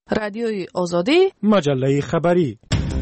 رادیوی آزادی، مجله خبری.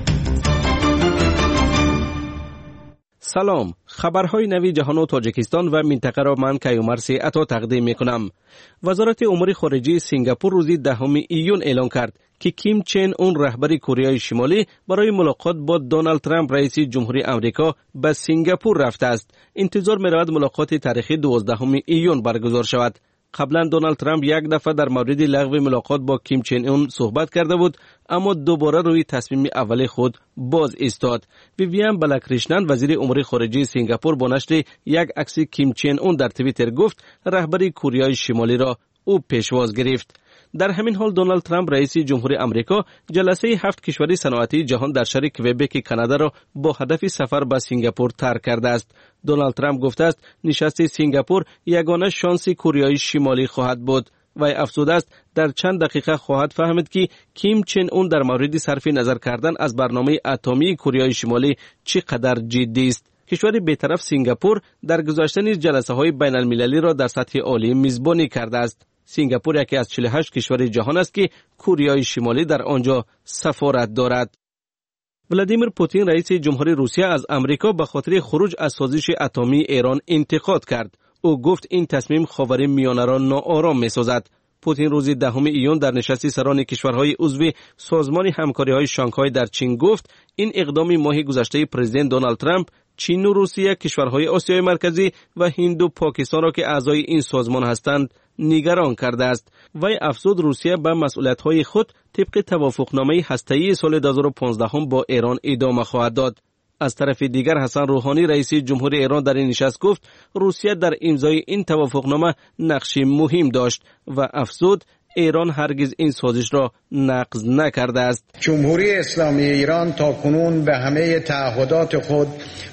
سلام، خبرهای نوی جهان و تاجیکستان و منطقه را من کیومرث عطا تقدیم میکنم. وزارت امور خارجه سینگاپور روز 10 ایون اعلام کرد که کیم چن اون رهبر کره شمالی برای ملاقات با دونالد ترامپ رئیس جمهوری آمریکا به سینگاپور رفته است. انتظار می‌رود ملاقات تاریخی 12 ایون برگزار شود. قبلا دونالد ترامپ یک دفعه در مورد لغو ملاقات با کیم چن اون صحبت کرده بود، اما دوباره روی تصمیم اولی خود باز ایستاد. ویویان بلاکریشنن وزیر امور خارجه سینگاپور با نشر یک عکس کیم چن اون در توییتر گفت رهبر کره شمالی را او پیشواز گرفت. در همین حال دونالد ترامپ رئیس جمهوری آمریکا جلسه 7 کشور صنعتی جهان در شهر کوبک کانادا را با هدف سفر به سینگاپور ترک کرده است. دونالد ترامپ گفته است نشست سینگاپور یگانه شانس کره شمالی خواهد بود. وی افزوده است در چند دقیقه خواهد فهمید که کیم چن اون در مورد صرف نظر کردن از برنامه اتمی کره شمالی چقدر جدی است. کشور بی‌طرف سینگاپور در گذشته نیز جلسه‌های بین‌المللی را در سطح عالی میزبانی کرده است. سینگاپور یکی از 48 کشور جهان است که کره شمالی در آنجا سفارت دارد. ولادیمیر پوتین رئیس جمهوری روسیه از امریکا به خاطر خروج از سازش اتمی ایران انتقاد کرد. او گفت این تصمیم خاورمیانه را ناآرام می‌سازد. پوتین روز 10 ایون در نشست سران کشورهای عضو سازمان همکاری‌های شانگهای در چین گفت این اقدام ماه گذشته پرزیدنت دونالد ترامپ چین و روسیه، کشورهای آسیای مرکزی و هند و پاکستان را که اعضای این سازمان هستند نگران کرده است. وی افزود روسیه به مسئولیت‌های خود طبق توافقنامه هسته‌ای سال 2015 با ایران ادامه خواهد داد. از طرف دیگر حسن روحانی رئیس جمهوری ایران در این نشست گفت روسیه در امضای این توافقنامه نقشی مهم داشت و افزود ایران هرگز این سازش را نقض نکرده است. جمهوری اسلامی ایران تاکنون به همه تعهدات خود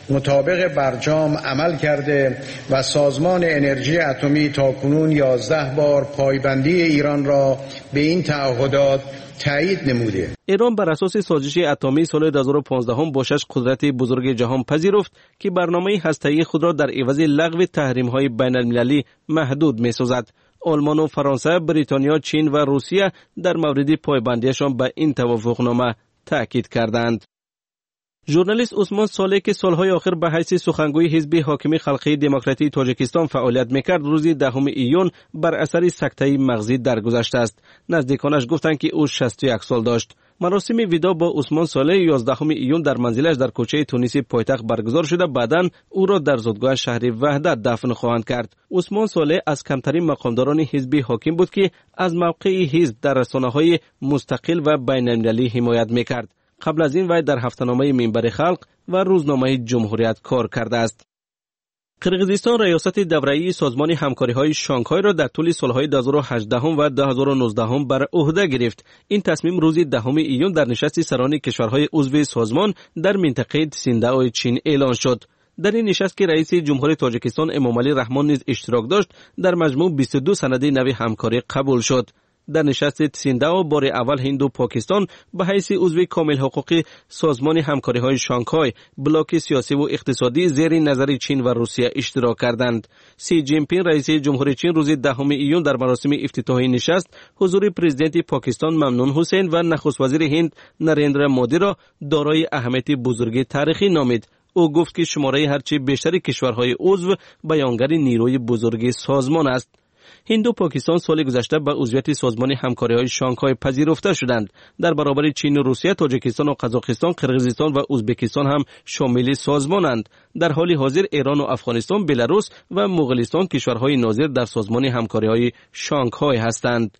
مطابق برجام عمل کرده و سازمان انرژی اتمی تاکنون 11 بار پایبندی ایران را به این تعهدات تایید نموده. ایران بر اساس سازش اتمی سال 2015 با 6 قدرت بزرگ جهان پذیرفت که برنامه هسته‌ای خود را در عوض لغو تحریم‌های بین‌المللی محدود می‌سازد. آلمان و فرانسه، بریتانیا، چین و روسیه در مورد پایبندیشان به این توافقنامه تاکید کردند. ژورنالیست عثمان صالح که سالهای آخر به حیث سخنگوی حزب حاکم خلقی دموکراتی تاجیکستان فعالیت میکرد روز 10 ایون بر اثر سکته مغزی درگذشته است. نزدیکانش گفتند که او 61 سال داشت. مراسم ودا با عثمان صالح 11 ایون در منزلش در کوچه تونسی پایتخت برگزار شده، بعداً او را در زادگاه شهر وحدت دفن خواهند کرد. عثمان صالح از کمترین مقامداران حزب حاکم بود که از موقع حزب در رسانه‌های مستقل و بین‌المللی حمایت میکرد. قبل از این وی در هفته‌نامه منبر خلق و روزنامه جمهوریت کار کرده است. قرقیزستان ریاست دوره‌ای سازمان همکاری‌های شانگهای را در طول سال‌های 2018 و 2019 بر عهده گرفت. این تصمیم روز 10 ایون در نشست سران کشورهای عضو سازمان در منطقه تسینداو چین اعلان شد. در این نشست که رئیس جمهوری تاجیکستان امامعلی رحمان نیز اشتراک داشت، در مجموع 22 سند نوی همکاری قبول شد. در نشست تسینداو بار اول هند و پاکستان به حیث عضو کامل حقوقی سازمان همکاری‌های شانگهای بلاک سیاسی و اقتصادی زیر نظر چین و روسیه اشتراک کردند. سی جین پینگ رئیس جمهوری چین روز 10 ایون در مراسم افتتاحی نشست حضور پرزیدنت پاکستان ممنون حسین و نخست وزیر هند نریندرا مودی را دارای اهمیت بزرگ تاریخی نامید. او گفت که شماره هرچه بیشتر کشورهای عضو بیانگر نیروی بزرگ سازمان است. هند و پاکستان سال گذشته به عضویت سازمان همکاری‌های شانگهای پذیرفته شدند. در برابر چین و روسیه، تاجیکستان و قزاقستان، قرقیزستان و ازبکستان هم شامل سازمانند. در حال حاضر ایران و افغانستان، بلاروس و مغولستان کشورهای ناظر در سازمان همکاری‌های شانگهای هستند.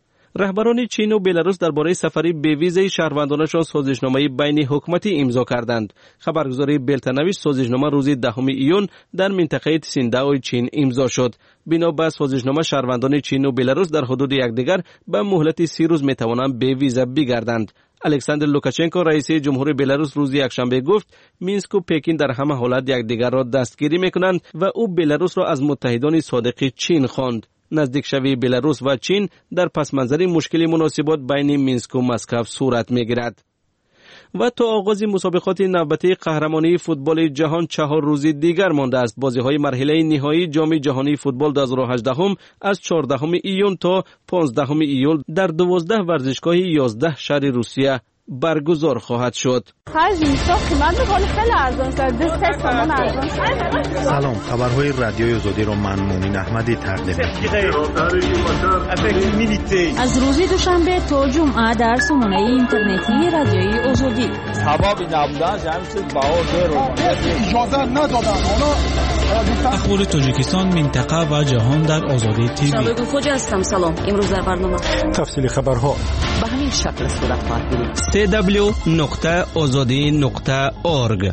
رهبران چین و بلاروس درباره سفری به ویزای شهروندانشان سازشنامه بین حکومتی امضا کردند. خبرگزاری بلتنویش سازشنامه روز 10 ایون در منطقه تسینداو چین امضا شد. بنا به سازشنامه شهروندان چین و بلاروس در حدود یکدیگر به مهلت 30 روز میتوانند به ویزا بگردند. الکساندر لوکاشنکو رئیس جمهوری بلاروس روز یکشنبه گفت مینسک و پکین در همه حالت یکدیگر را دستگیری میکنند و او بلاروس را از متحدان صادق چین خواند. نزدیک شوی بلاروس و چین در پس منظر مشکل مناسبات بین مینسک و مسکو صورت میگیرد. و تا آغاز مسابقات نوبتی قهرمانی فوتبال جهان 4 روزی دیگر مانده است. بازی‌های مرحله نهایی جام جهانی فوتبال 2018 از 14 ایون تا 15 ایول در 12 ورزشگاه 11 شهر روسیه برگزار خواهد شد. سلام، خبرهای رادیوی آزادی را من مومن احمدی تقدیم می‌کنم. از روز دوشنبه تا جمعه در سامانه اینترنتی رادیوی آزادی. اخبار تاجیکستان، منطقه و جهان در آزادی تیوی. شبکه خوج هستم. سلام. امروز در برنامه تفصیل خبرها به همین شکل صورت خواهد گرفت. www.azadi.org.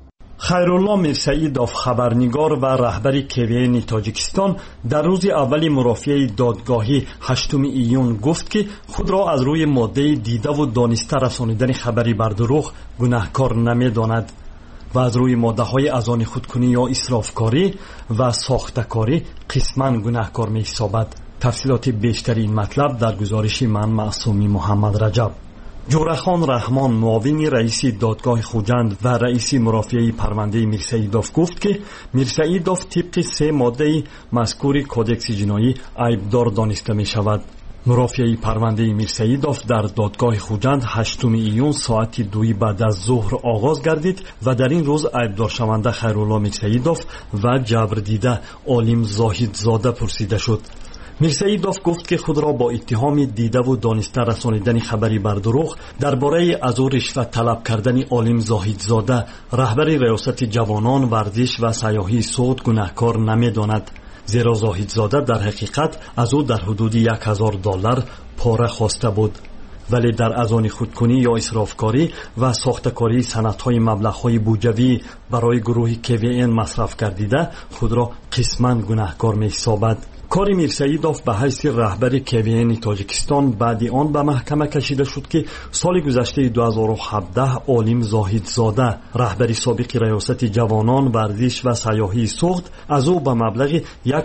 خیرالله میرسعیدوف، خبرنگار و رهبر KVN تاجیکستان، در روز اول مرافعه دادگاهی 8 ایون گفت که خود را از روی ماده دیده و دانسته رسانیدن خبری بر دروغ گناهکار نمی‌داند و از روی ماده‌های از آن خودکنی یا اسرافکاری و ساخته‌کاری قسماً گناهکار می‌حسابد. تفصیلات بیشتر این مطلب در گزارش من معصومی محمد رجب. جورخان رحمان، معاون رئیس دادگاه خوجند و رئیس مرافعه پرونده میرسعیدوف گفت که میرسعیدوف طبق 3 ماده مذکور کودکس جنایی عیبدار دانسته می شود. مرافعه پرونده میرسعیدوف در دادگاه خوجند 8 ایون ساعت 2 بعد از ظهر آغاز گردید و در این روز عیبدار شونده خیرالله میرسعیدوف و جبردیده عالم زاهدزاده پرسیده شد. میرسعیدوف گفت که خود را با اتهام دیده و دانسته رسانیدن خبری بر دروغ درباره از او رشوه طلب کردن عالم زاهدزاده، رهبر ریاست جوانان، ورزش و سیاحی سعود گناهکار نمی‌داند، زیرا زاهدزاده در حقیقت از او در حدود $1000 پاره خواسته بود، ولی در اذان خودکنی یا اسرافکاری و ساخته‌کاری سندهای مبلغ‌های بودجوی برای گروه KVN مصرف گردیده خود را قسماً گناهکار می‌حسابد. کار میرسعیدوف به حیث رهبر KVN تاجیکستان بعد آن به محکمه کشیده شد که سال گذشته 2017 عالم زاهدزاده، رهبر سابق ریاست جوانان، ورزش و سیاحی سوخت، از او به مبلغ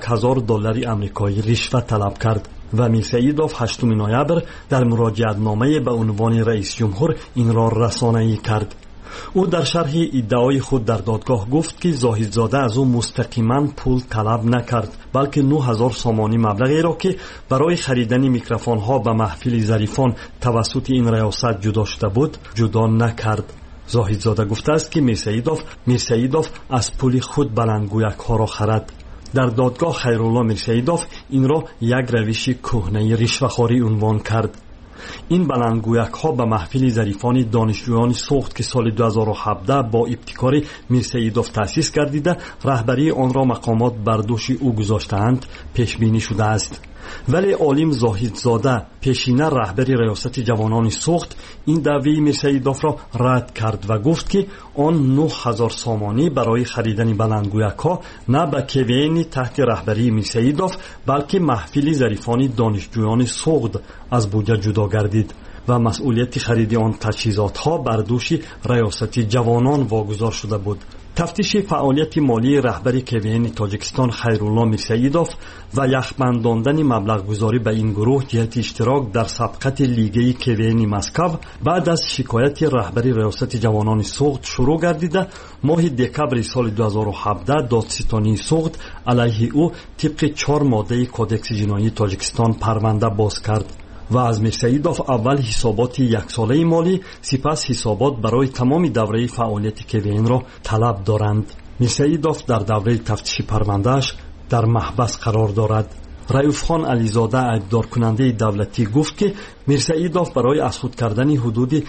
$1000 آمریکایی رشوه طلب کرد و میرسعیدوف 8 نوامبر در مراجعتنامه به عنوان رئیس جمهور این را رسانه‌ای کرد. او در شرح ادعای خود در دادگاه گفت که زاهدزاده از او مستقیما پول طلب نکرد، بلکه 9000 سامانی مبلغی را که برای خریدن میکروفون ها به محفل ظریفان توسط این ریاست جدا شده بود جدا نکرد. زاهدزاده گفته است که میرسعیدوف از پول خود بلندگویک ها را خرید. در دادگاه خیرالله میرسعیدوف این را یک روش کهنه رشوه‌خواری عنوان کرد. این بلندگویک ها به محفل ظریفان دانشجویان سوخت که سال 2017 با ابتکار میرسعیدوف تأسیس گردیده رهبری آن را مقامات بر دوش او گذاشته‌اند پیش بینی شده است. ولی عالم زاهدزاده، پیشینه رهبر ریاست جوانان سوخت، این دعوی میرسعیدوف را رد کرد و گفت که آن 9000 سامانی برای خریدن بلندگویک ها نه به KVN تحت رهبری میرسعیدوف بلکه محفل ظریفان دانشجویان سوخت از بودجه جدا گردید و مسئولیت خرید آن تجهیزات ها بر دوش ریاست جوانان واگذار شده بود. تفتیش فعالیت مالی رهبر KVN تاجیکستان خیرالله میرسعیدوف و یخبنداندن مبلغ گذاری به این گروه جهت اشتراک در سبقت لیگ KVN مسکو بعد از شکایت رهبر ریاست جوانان سوخت شروع گردیده، ماه دکبر سال 2017 دادستانی سوخت علیه او طبق 4 ماده کودکس جنایی تاجیکستان پرونده باز کرد و از میرسعیدوف اول حسابات 1 ساله مالی، سپس حسابات برای تمام دوره فعالیت KVN را طلب دارند. میرسعیدوف در دوره تفتیش پروندهش در محبس قرار دارد. رئوف خان علیزاده، عیبدار کننده دولتی، گفت که میرسعیدوف برای از خود کردن حدود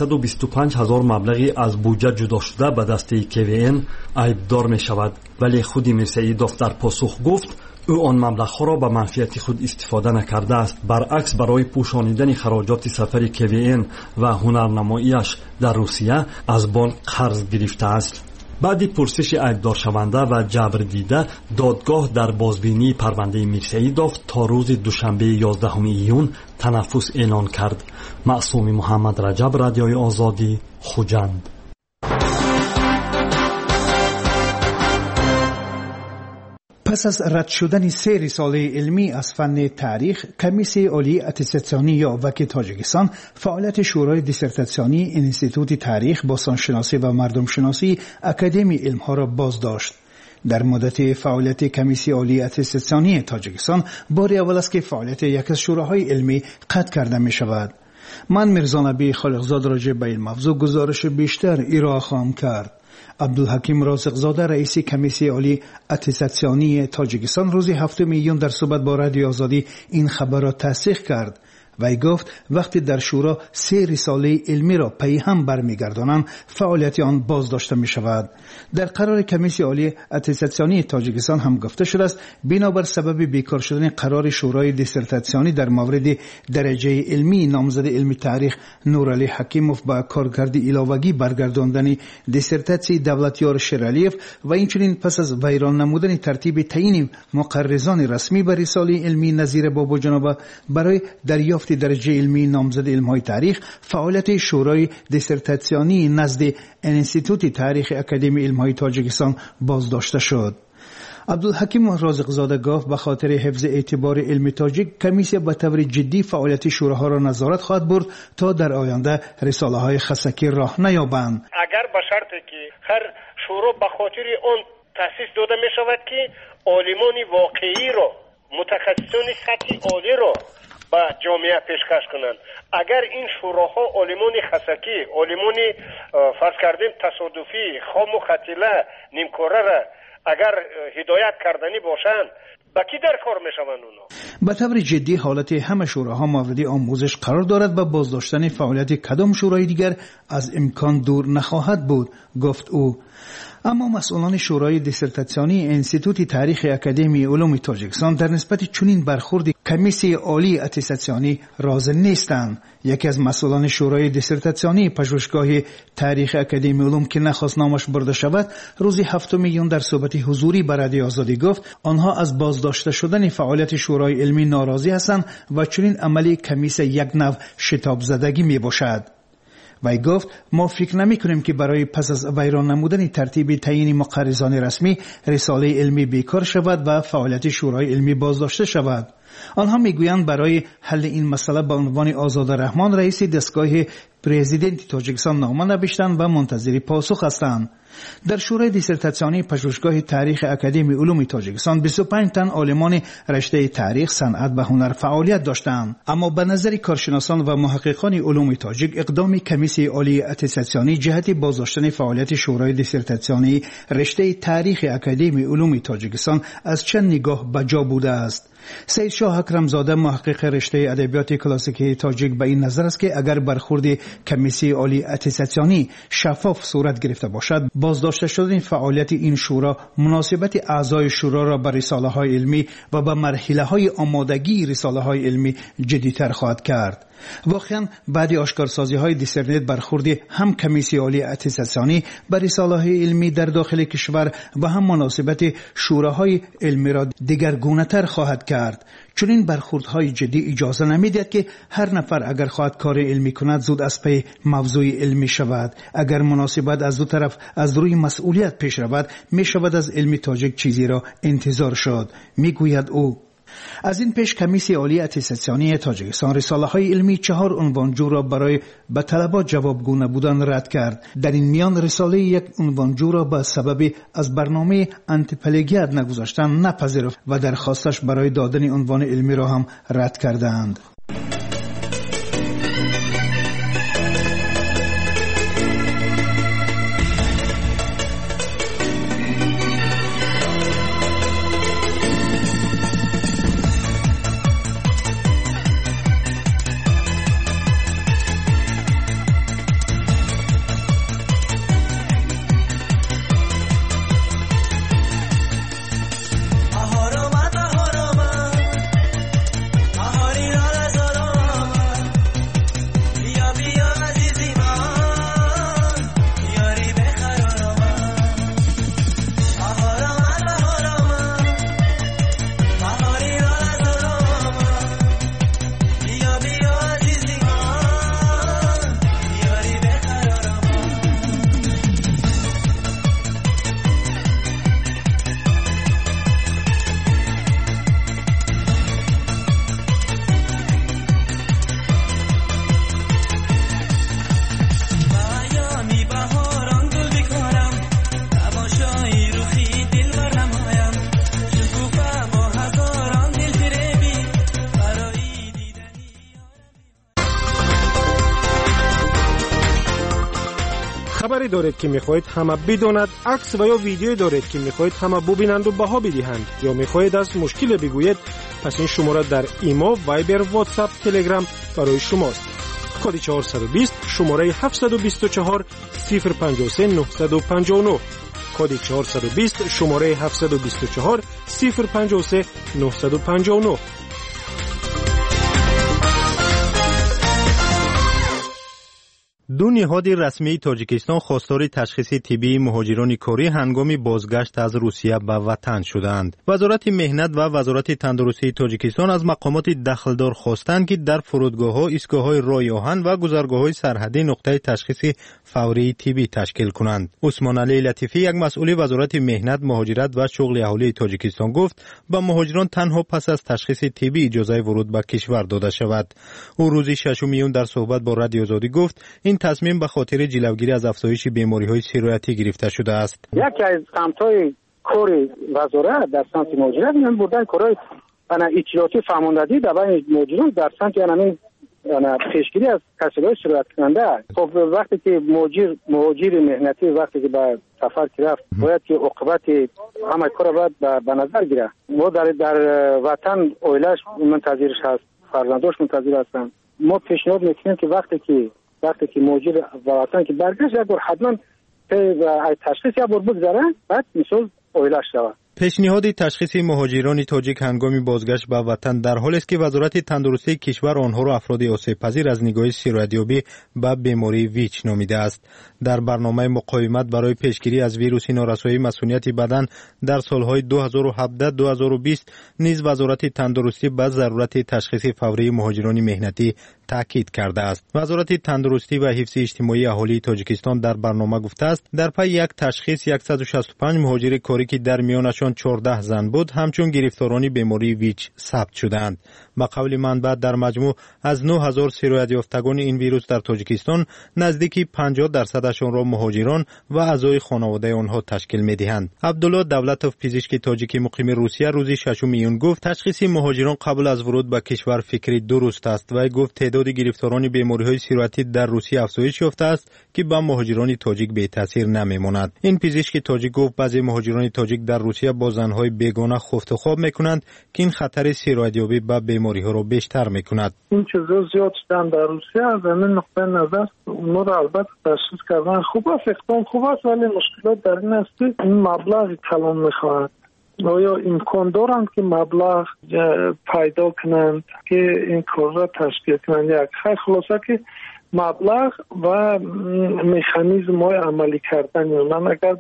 125,000 مبلغی از بودجه جدا شده به دسته KVN عیبدار می شود، ولی خود میرسعیدوف در پاسخ گفت او آن مبلغ‌ها را به منفعت خود استفاده نکرده است، برعکس برای پوشانیدن خراجات سفر KVN و هنرنماییش در روسیه از بانک قرض گرفته است. بعد پرسش عیبدار شونده و جبردیده، دادگاه در بازبینی پرونده میرسعیدوف تا روز دوشنبه 11 ایون تنفس اعلان کرد. معصومی محمد رجب، رادیوی آزادی، خوجند. پس از رد شدن 3 رساله علمی از فن تاریخ، کمیسیون عالی اتستانی یا وکی تاجیکستان فعالیت شورای دیسرتاسیونی انستیتوت تاریخ، باستانشناسی و مردم شناسی اکادمی علمها را باز داشت. در مدت فعالیت کمیسیون عالی اتستانی تاجیکستان بار اول است که فعالیت یک از شوراهای علمی قطع کرده می شود. من میرزا نبی خالقزاد راجع به این موضوع گزارش بیشتر ارائه خواهم کرد. عبدالحکیم رازقزاده رئیس کمیسیون عالی اتستانی تاجیکستان روز 7 میلیون در صحبت با رادیو آزادی این خبر را تصدیق کرد. وی گفت وقتی در شورا 3 رساله علمی را پی هم برمیگردانند، فعالیت آن باز داشته می شود. در قرار کمیسیون عالی اتستانی تاجیکستان هم گفته شده است بنابر سبب بیکار شدن قرار شورای دیسرتاسیونی در مورد درجه علمی نامزد علمی تاریخ نورعلی حکیموف با کارکردی علاوگی برگرداندن دیسرتاسی دولتیار شیرالیف و اینچنین پس از ویران نمودن ترتیب تعیین مقرران رسمی بر رساله علمی نظیر بابا جنابه برای دریافت درجه علمی نامزد علمهای تاریخ، فعالیت شورای دیسرتاسیونی نزد انستیتوت تاریخ اکادمی علمهای تاجیکستان بازداشته شد. عبدالحکیم رازقزاده گفت به خاطر حفظ اعتبار علمی تاجیک کمیسیون به طور جدی فعالیت شوراها را نظارت خواهد برد تا در آینده رساله های خسکی راه نیابند. اگر به شرطی که هر شورا به خاطر آن تأسیس داده می شود که عالمان واقعی را، متخصصان سطح عالی را به جامعه پیشکش کنند. اگر این شوراها عالمان خسکی، عالمان فرض کردیم تصادفی، خام و خطیله، نیمکاره را اگر هدایت کردنی باشند، با کی در کار میشوند اونا؟ به طور جدی حالت همه شوراها مورد آموزش قرار دارد و بازداشتن فعالیت کدام شورای دیگر از امکان دور نخواهد بود، گفت او. اما مسئولان شورای دیسرتاسیونی انستیتوت تاریخ اکادمی علوم تاجیکستان در نسبت چنین برخورد کمیسیون عالی اتستانی راضی نیستند. یکی از مسئولان شورای دیسرتاسیونی پژوهشگاه تاریخ اکادمی علوم که نخواست نامش برده شود، روز 7 میلیون در صحبت حضوری با رادیو آزادی گفت آنها از بازداشته شدن فعالیت شورای علمی ناراضی هستند و چنین عملی کمیسیون یک نوع شتاب زدگی می باشد. وی گفت ما فکر نمی کنیم که برای پس از ویران نمودن ترتیب تعیین مقرران رسمی رساله علمی بیکار شود و فعالیت شورای علمی بازداشته شود. آنها میگویند برای حل این مسئله به عنوان آزاد رحمان رئیس دستگاه پرزیدنت تاجیکستان نامه نوشتند و منتظر پاسخ هستند. در شورای دیسرتاسیونی پژوهشگاه تاریخ اکادمی علوم تاجیکستان 25 تن عالمان رشته تاریخ، صنعت و هنر فعالیت داشتند. اما به نظر کارشناسان و محققان علوم تاجیک اقدام کمیسیون عالی اتستانی جهت بازداشتن فعالیت شورای دیسرتاسیونی رشته تاریخ اکادمی علوم تاجیکستان از چند نگاه بجا بوده است. سید شاه اکرمزاده محقق رشته ادبیات کلاسیکی تاجیک به این نظر است که اگر برخورد کمیسیون عالی اتستانی شفاف صورت گرفته باشد، بازداشته شدن فعالیت این شورا مناسبت اعضای شورا را به رساله های علمی و به مرحله های آمادگی رساله های علمی جدی‌تر خواهد کرد. واقعا بعد اشکارسازی های دیسرنت برخورد هم کمیسیون عالی اتستانی به رساله های علمی در داخل کشور و هم مناسبت شوراهای علمی را دگرگونه تر خواهد کرد. چون این برخوردهای جدی اجازه نمیدهد که هر نفر اگر خواهد کار علمی کند زود از پی موضوع علمی شود. اگر مناسبت از دو طرف از روی مسئولیت پیش رود، می شود از علمی تاجیک چیزی را انتظار شد، میگوید او. از این پیش کمیسیون عالی اتستانی تاجیکستان رساله های علمی 4 عنوانجو را برای به طلبات جوابگو نبودن رد کرد. در این میان رساله یک عنوانجو را به سبب از برنامه انتیپلاگیات نگذاشتن نپذیرفت و درخواستش برای دادن عنوان علمی را هم رد کردند. Ahora خبری دارید که میخواهید همه بداند، عکس و یا ویدیویی دارید که میخواهید همه ببینند و بها بدهند، یا میخواهید از مشکل بگویید، پس این شماره در ایما، وایبر، واتساپ، تلگرام برای شماست. کد 420 شماره 724 053 959. کد 420 شماره 724 053 959. دو نهاد رسمی تاجیکستان خواستار تشخیص طبی مهاجران کاری هنگام بازگشت از روسیه به وطن شدند. وزارت مهنت و وزارت تندرستی تاجیکستان از مقامات دخلدار خواستند که در فرودگاه‌ها، ایستگاه‌های راه آهن و گذرگاه‌های سرحدی نقطه تشخیص فوری طبی تشکیل کنند. عثمان علی لطیفی، یک مسئول وزارت مهنت، مهاجرت و شغل اهالی تاجیکستان گفت به مهاجران تنها پس از تشخیص طبی اجازه ورود به کشور داده شود. او روز 6 میون در صحبت با رادیو آزادی گفت این تصمیم به خاطر جلوگیری از افزایش بیماری‌های سرایتی گرفته شده است. یکی از سمت‌های کار وزارت در سمت مهاجرت میان بودن کارهای اطلاعاتی فهماندهی در بین مهاجران در سمت پیشگیری از کسب‌های سرایت کننده. خب وقتی که مهاجر مهنتی وقتی که به سفر رفت باید که عاقبت همه کار باید به نظر گیره. ما در وطن اویلش منتظرش هست، فرزنداش منتظر هستن. ما پیشنهاد میکنیم که وقتی که مهاجر به وطن که برگشت یک بار حتما تشخیص یک بار بگذاره، بعد مثل اویلش شود. پیشنهاد تشخیص مهاجران تاجیک هنگام بازگشت به وطن در حالی است که وزارت تندرستی کشور آنها را افراد آسیب‌پذیر از نگاه سرایت‌یابی به بیماری ویچ نامیده است. در برنامه مقاومت برای پیشگیری از ویروس نارسایی مسئولیت بدن در سالهای 2017-2020 نیز وزارت تندرستی به ضرورت تشخیص فوری مهاجران مهنتی تاکید کرده است. وزارت تندرستی و حفظ اجتماعی اهالی تاجیکستان در برنامه گفته است در پی یک تشخیص 165 مهاجر کاری که در میانشان 14 زن بود همچون گرفتاران بیماری ویچ ثبت شدند. با قول منبع در مجموع از 9000 سرایت یافتگان این ویروس در تاجیکستان نزدیکی 50% را مهاجران و اعضای خانواده آنها تشکیل می‌دهند. عبدالله دولتوف، پزشک تاجیک مقیم روسیه، روز 6 میون گفت تشخیص مهاجران قبل از ورود به کشور فکری درست است و گفت تعداد گرفتاران بیماری‌های سرایتی در روسیه افزایش یافته است که به مهاجران تاجیک بی تاثیر نمی‌ماند. این پزشک تاجیک گفت بعضی مهاجران تاجیک در روسیه با زن‌های بیگانه خفت و خواب می‌کنند که این خطر سرایت‌یابی به بیماری‌ها را بیشتر می‌کند. این چیزا زیاد شدن در روسیه، از این نقطه نظر اونا را البته تشخیص کردن خوب است، اقدام خوب است، ولی مشکلات در این است که این مبلغ کلان می‌خواهد. آیا امکان دارند که مبلغ پیدا کنند که این کار را تشکیل کنند؟ یک خلاصه که مبلغ و مکانیزم های عملی کردن، من اگر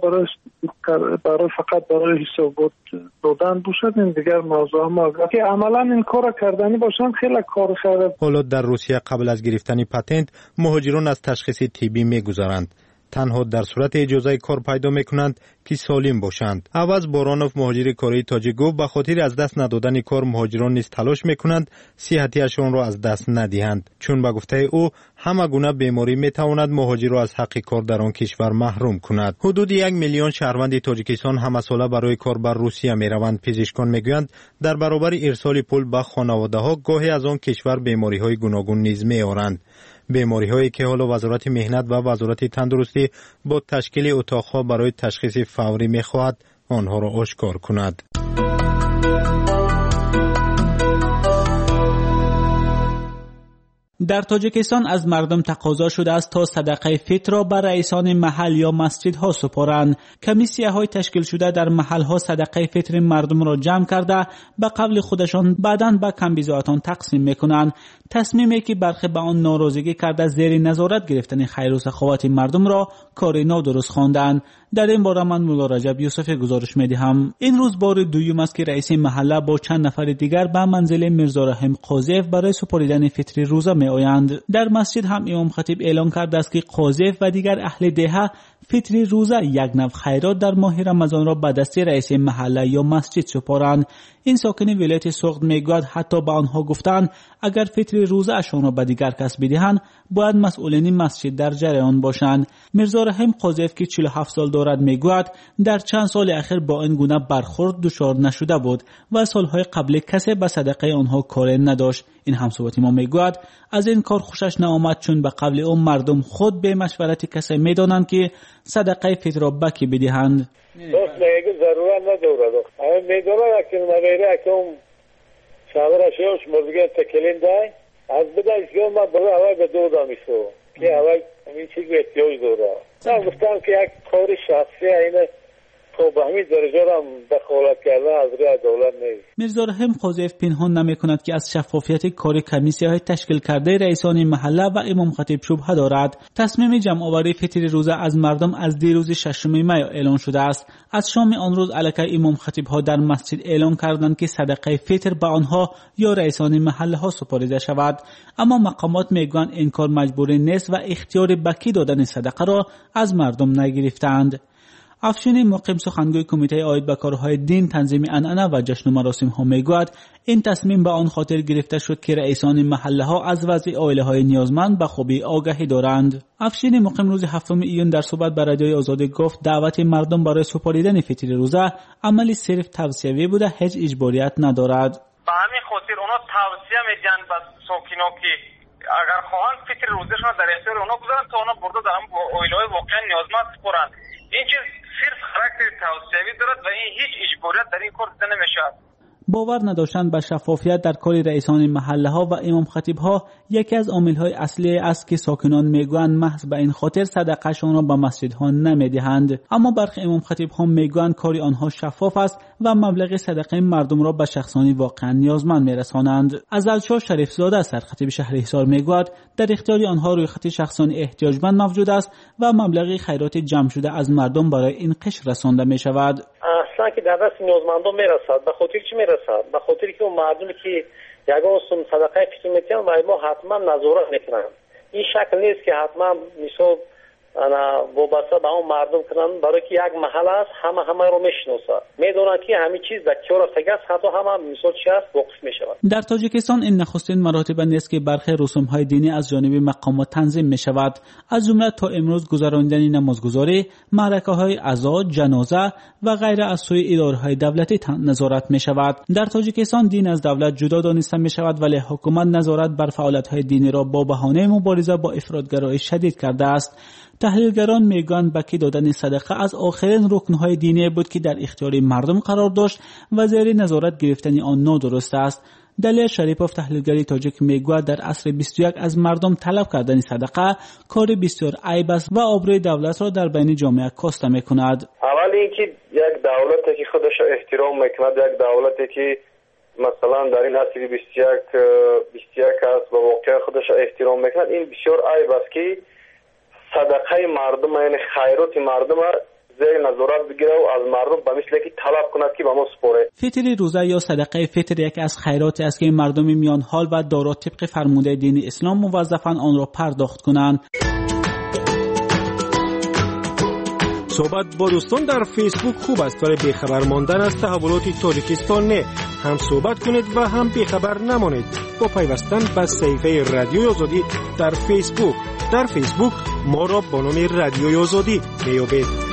برای فقط برای حسابات دادن باشد این دیگر موضوع، ما اگر که عملا این کار کردنی باشند خیلی کار خراب. حالا در روسیه قبل از گرفتن پتنت مهاجران از تشخیص طبی میگذرند. تنها در صورت اجازه کار پیدا میکنند که سالم باشند. عوض بارانوف، مهاجر کاری تاجیک گفت به خاطر از دست ندادن کار مهاجران نیز تلاش میکنند صحتیشان را از دست ندهند، چون به گفته او همه گونه بیماری میتواند مهاجر را از حق کار در آن کشور محروم کند. حدود 1 میلیون شهروند تاجیکستان همه ساله برای کار بر روسیه میروند. پزشکان میگویند در برابر ارسال پول به خانواده ها گاهی از آن کشور بیماری های گوناگون نیز میآورند. بیماری هایی که حالا وزارت مهنت و وزارت تندرستی با تشکیل اتاقها برای تشخیص فوری میخواهد آنها را آشکار کند. در تاجیکستان از مردم تقاضا شده است تا صدقه فطر را بر رئیسان محل یا مسجدها سپارند. کمیسیه‌های تشکیل شده در محل‌ها صدقه فطر مردم را جمع کرده به قبل خودشان بعداً به کمبیزاتان تقسیم می‌کنند. تصمیمی که برخی به آن ناراضگی کرده زیر نظارت گرفتن خیر و سخاوت مردم را کار نادرست خواندند. در این باره من مولا رجب یوسف گزارش می‌دهم. این روز بار دوم است که رئیس محله با چند نفر دیگر به منزل میرزا رحیم قاضیف برای سپاریدن فطر روزه می‌آیند. در مسجد هم امام خطیب اعلان کرده است که قاضیف و دیگر اهل دهه فطر روزه یک نوع خیرات در ماه رمضان را به دست رئیس محله یا مسجد سپارند. این ساکن ولایت سوخت میگوید حتی به آنها گفتند اگر فطر روزه اشان را به دیگر کس بدهند باید مسئولین مسجد در جریان باشند. میرزا رحیم قاضیف که 47 سال دارد میگوید در چند سال اخیر با این گونه برخورد دچار نشده بود و سالهای قبل کسی به صدقه آنها کار نداشت. این همصحبت ما میگوید از این کار خوشش نآمد، چون به قول او مردم خود به مشورت کسی میدانند که صدقه فطر را بکی بدهند. دوست میگه ضرورت ندارد. همه میدونه که نمیره که اون شاورش مرگه تکلین دای از بدای که ما برای هوای به دو دامیسو که هوای همین چیز به احتیاج داره. من گفتم که یک کار شخصی اینه تو به همین درجه را دخالت کردن از روی دولت نیست. میرزا رحیم قاضیف پنهان نمی‌کند که از شفافیت کار کمیسی‌های تشکیل کرده رئیسان محله و امام خطیب شبهه دارد. تصمیم جمع‌آوری فطر روزه از مردم از دیروز 6 می اعلان شده است. از شام آن روز علیه امام خطیب‌ها در مسجد اعلان کردند که صدقه فطر به آنها یا رئیسان محله‌ها سپرده شود، اما مقامات میگویند این کار مجبوری نیست و اختیار بکی دادن صدقه را از مردم نگرفتند. افشین مقیم سخنگوی کمیته عاید به کارهای دین، تنظیم عنعنه و جشن و مراسم ها میگوید این تصمیم به آن خاطر گرفته شد که رئیسان محله ها از وضع عائله های نیازمند به خوبی آگاهی دارند. افشین مقیم روز 7 ایون در صحبت با رادیوی آزادی گفت دعوت مردم برای سپاریدن فطر روزه عملی صرف توصیوی بوده، هیچ اجباریت ندارد. به همین خاطر اونا توصیه میدن به ساکنا که اگر خواهند فطر روزشون در اختیار اونا بذارن تا اونا برده در عائله های واقعا نیازمند سپارند. این چیز صرف خاراکتر توصیوی دارد و این هیچ اجباریت در این کار دیده نمیشود. باور نداشتن به شفافیت در کار رئیسان محله ها و امام خطیب ها یکی از عامل های اصلی است که ساکنان میگویند محض به این خاطر صدقه شان را به مسجد ها نمیدهند، اما برخی امام خطیب ها میگویند کار آنها شفاف است و مبلغ صدقه مردم را به شخصانی واقعا نیازمند میرسانند. ازلشاه شریف زاده سرخطیب شهر حصار میگوید در اختیار آنها روی خط شخصانی احتیاجمند موجود است و مبلغ خیرات جمع شده از مردم برای این قشر رسانده می شود. اصلا که در دست نیازمندان میرسد. به خاطر چی میرسد؟ به خاطر که اون مردمی که یگان سوم صدقه فطر میتونن و ما حتما نظارت میکنن. این شکل نیست که حتما مثلا وابسته به اون مردم کنن، برای که یک محل است همه رو میشناسه، میدونن که همه چیز در کیار است، حتی همه مثال چی است واقف میشود. در تاجیکستان این نخستین مراتب نیست که برخی رسوم‌های دینی از جانب مقامات تنظیم میشود، از جمله تا امروز گذراندن نمازگزاری، معرکه‌های عزا، جنازه و غیره از سوی اداره‌های دولتی نظارت میشود. در تاجیکستان دین از دولت جدا دانسته میشود، ولی حکومت نظارت بر فعالیت‌های دینی را با بهانه مبارزه با افراطگرایی شدید کرده است. تحلیلگران میگویند بکی دادن صدقه از آخرین رکنهای دینی بود که در اختیار مردم قرار داشت و زیر نظارت گرفتن آن نادرست است. دلیل شریپوف تحلیلگری تاجیک میگوید در عصر 21 از مردم طلب کردن صدقه کار بسیار عیب است و آبروی دولت را در بین جامعه کاسته میکند. اول اینکه یک دولتی که خودش احترام میکند، یک دولتی که مثلا در این عصر 21 است و واقعا خودش احترام میکند، این بسیار عیب است که صدقه مردم یعنی خیرات مردم زیر نظارت بگیره و از مردم به مثل که طلب کند که به ما سپاره. فطر روزه یا صدقه فطر یکی از خیراتی است که مردم میان حال و دارا طبق فرموده دین اسلام موظفند آن را پرداخت کنند. صحبت با دوستان در فیسبوک خوب است، ولی بیخبر ماندن از تحولات تاجیکستان نه. هم صحبت کنید و هم بیخبر نمانید با پیوستن به صفحه رادیوی آزادی در فیسبوک. در فیسبوک ما را با نام رادیوی آزادی میابید.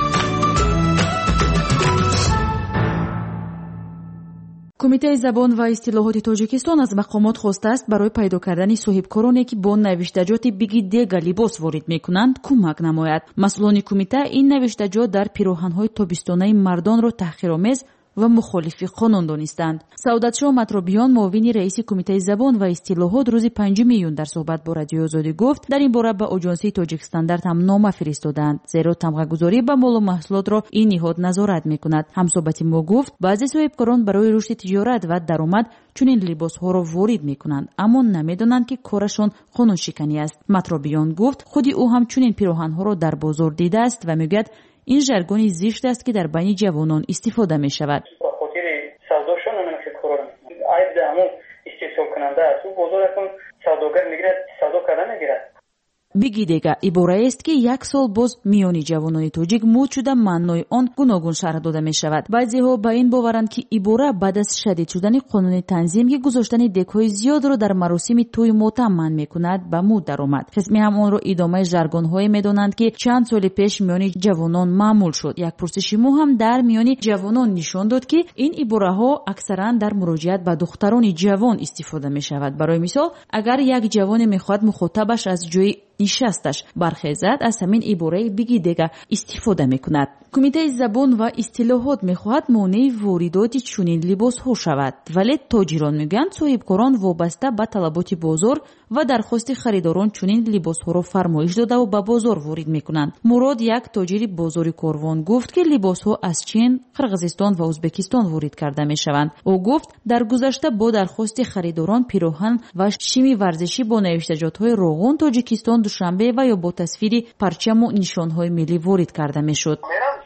کمیته زبان و اصطلاحات تاجیکستان از مقامات خواسته است برای پیدا کردن صاحبکارانی که با نوشتجات بگی دیگ لباس وارد میکنند کمک نماید. مسئولان کمیته این نوشتجات در پیراهن‌های تابستانه مردان را تحقیرآمیز و مخالف قانون دانستند. سعادتشاه مطربیان معاون رئیس کمیته زبان و اصطلاحات روز 5 میون در صحبت با رادیو آزادی گفت در این باره به آژانسی تاجیک استاندارد هم نامه فرستادند، زیرا تمغه‌گذاری به مال و محصولات را این نهاد نظارت میکند. همصحبت ما گفت بعضی صاحبکاران برای رشد تجارت و درآمد چنین لباس‌ها را وارد میکنند، اما نمیدانند که کارشان قانون شکنی است. مطربیان گفت خودی او هم چنین پیراهن‌ها را در بازار دیده است و میگوید این ژرگونی زشت است که در بین جوانان استفاده می شود. با خاطر سوداشون نمیدونم که کار عیب همون استحصال کننده است. اون بازار اون سوداگر میگیرد، سودا کردن میگیرد. бигидега ибораест ки як сол боз миёни ҷавонони тоҷик мӯд шуда маънои он гуногун шарҳ дода мешавад. баъзеҳо ба ин боваранд ки ибора баъд аз шадид шудани қонуни танзим ки гузоштани декҳои зиёдро дар маросими тӯи мотам манъ мекунад ба мӯд даромад. қисми ҳам онро идомаи жаргонҳое медонанд ки чанд соли пеш миёни ҷавонон маъмул шуд. як пурсиши мо ҳам дар миёни ҷавонон нишон дод ки ин ибораҳо аксаран дар муроҷиат ба духтарони ҷавон истифода мешавад. барои мисол, агар як ҷавоне мехоҳад мухотабаш аз ҷои нишасташ бархезад, аз ҳамин ибораи бигидега истифода мекунад. кумитаи забон ва истилоҳот мехоҳад монеи воридоти чунин либосҳо шавад, вале тоҷирон мегӯянд соҳибкорон вобаста ба талаботи бозор ва дархости харидорон чунин либосҳоро фармоиш додаву ба бозор ворид мекунанд. мурод, як тоҷири бозори корвон, гуфт ки либосҳо аз чин, қирғизистон ва ӯзбекистон ворид карда мешаванд. ӯ гуфт дар гузашта бо дархости харидорон пироҳан ва шими варзишӣ бо навиштаҷотҳои роғун тоҷикистон душанбе ва ё бо тасвири парчаму нишонҳои миллӣ ворид карда мешуд.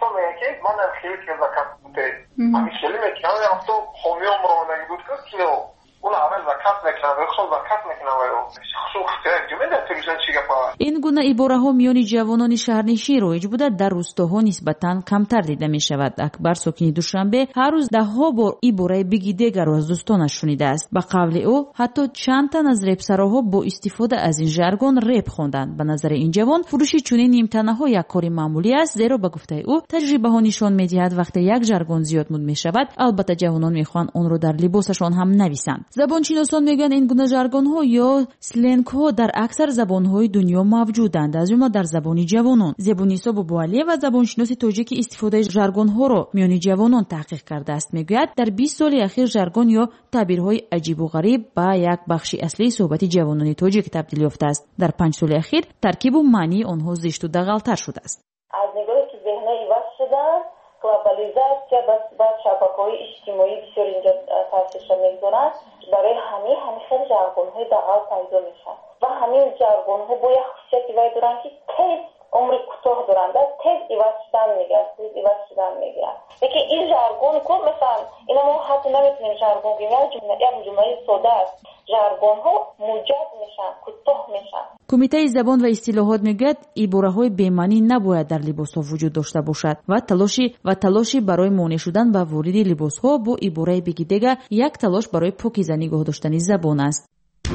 ин гуна ибораҳо миёни ҷавонони шаҳрнишин роиҷ буда дар рӯстоҳо нисбатан камтар дида мешавад. акбар сокини душанбе ҳар рӯз даҳҳо бор ибораи бигидегаро аз дӯстонаш шунидааст. ба қавли ӯ ҳатто чанд тан аз репсароҳо бо истифода аз ин жаргон реп хонданд. ба назари ин ҷавон фурӯши чунин нимтанаҳо як кори маъмулӣ аст, зеро ба гуфтаи ӯ таҷрибаҳо нишон медиҳад вақте як жаргон зиёд муд мешавад, албатта ҷавонон мехоҳанд онро дар либосашон ҳам нависанд. забоншиносон мегӯянд ин гуна жаргонҳо ё сленгҳо дар аксар забонҳои дунё мавҷуданд, аз ҷумла дар забони ҷавонон. зебунисо бобуалиева, забоншиноси тоҷики, истифодаи жаргонҳоро миёни ҷавонон таҳқиқ кардааст. мегӯяд дар 20 соли ахир жаргон ё табирҳои аҷибу ғариб ба як бахши аслии суҳбати ҷавонони тоҷик табдил ёфтааст. дар 5 соли ахир таркибу маънии онҳо зишту дағалтар шудааст. аз нигоҳи ки зеҳнҳо иваз шуданд, глобализация ба шабакаҳои иҷтимоӣ бисёр инҷо таъсирша мегузоранд. барои ҳамин хел жаргонҳои дағал пайдо мешаванд ва ҳамин жаргонҳо бо як хусусияти вай доранд ки тез умри кӯтоҳ доранд, тез иваз шудан мегиранд. лекин ин жаргон ко масалан ина мо ҳатто наметавонем жаргон гӯем. як ҷумлаи сода аст. жаргонҳо муҷад мешаванд, кӯтоҳ мешаванд. кумитаи забон ва истилоҳот мегӯяд ибораҳои бемаънӣ набояд дар либосҳо вуҷуд дошта бошад ва талоши барои монеъ шудан ба вориди либосҳо бо ибораи бигидега як талош барои покиза нигоҳ доштани забон аст.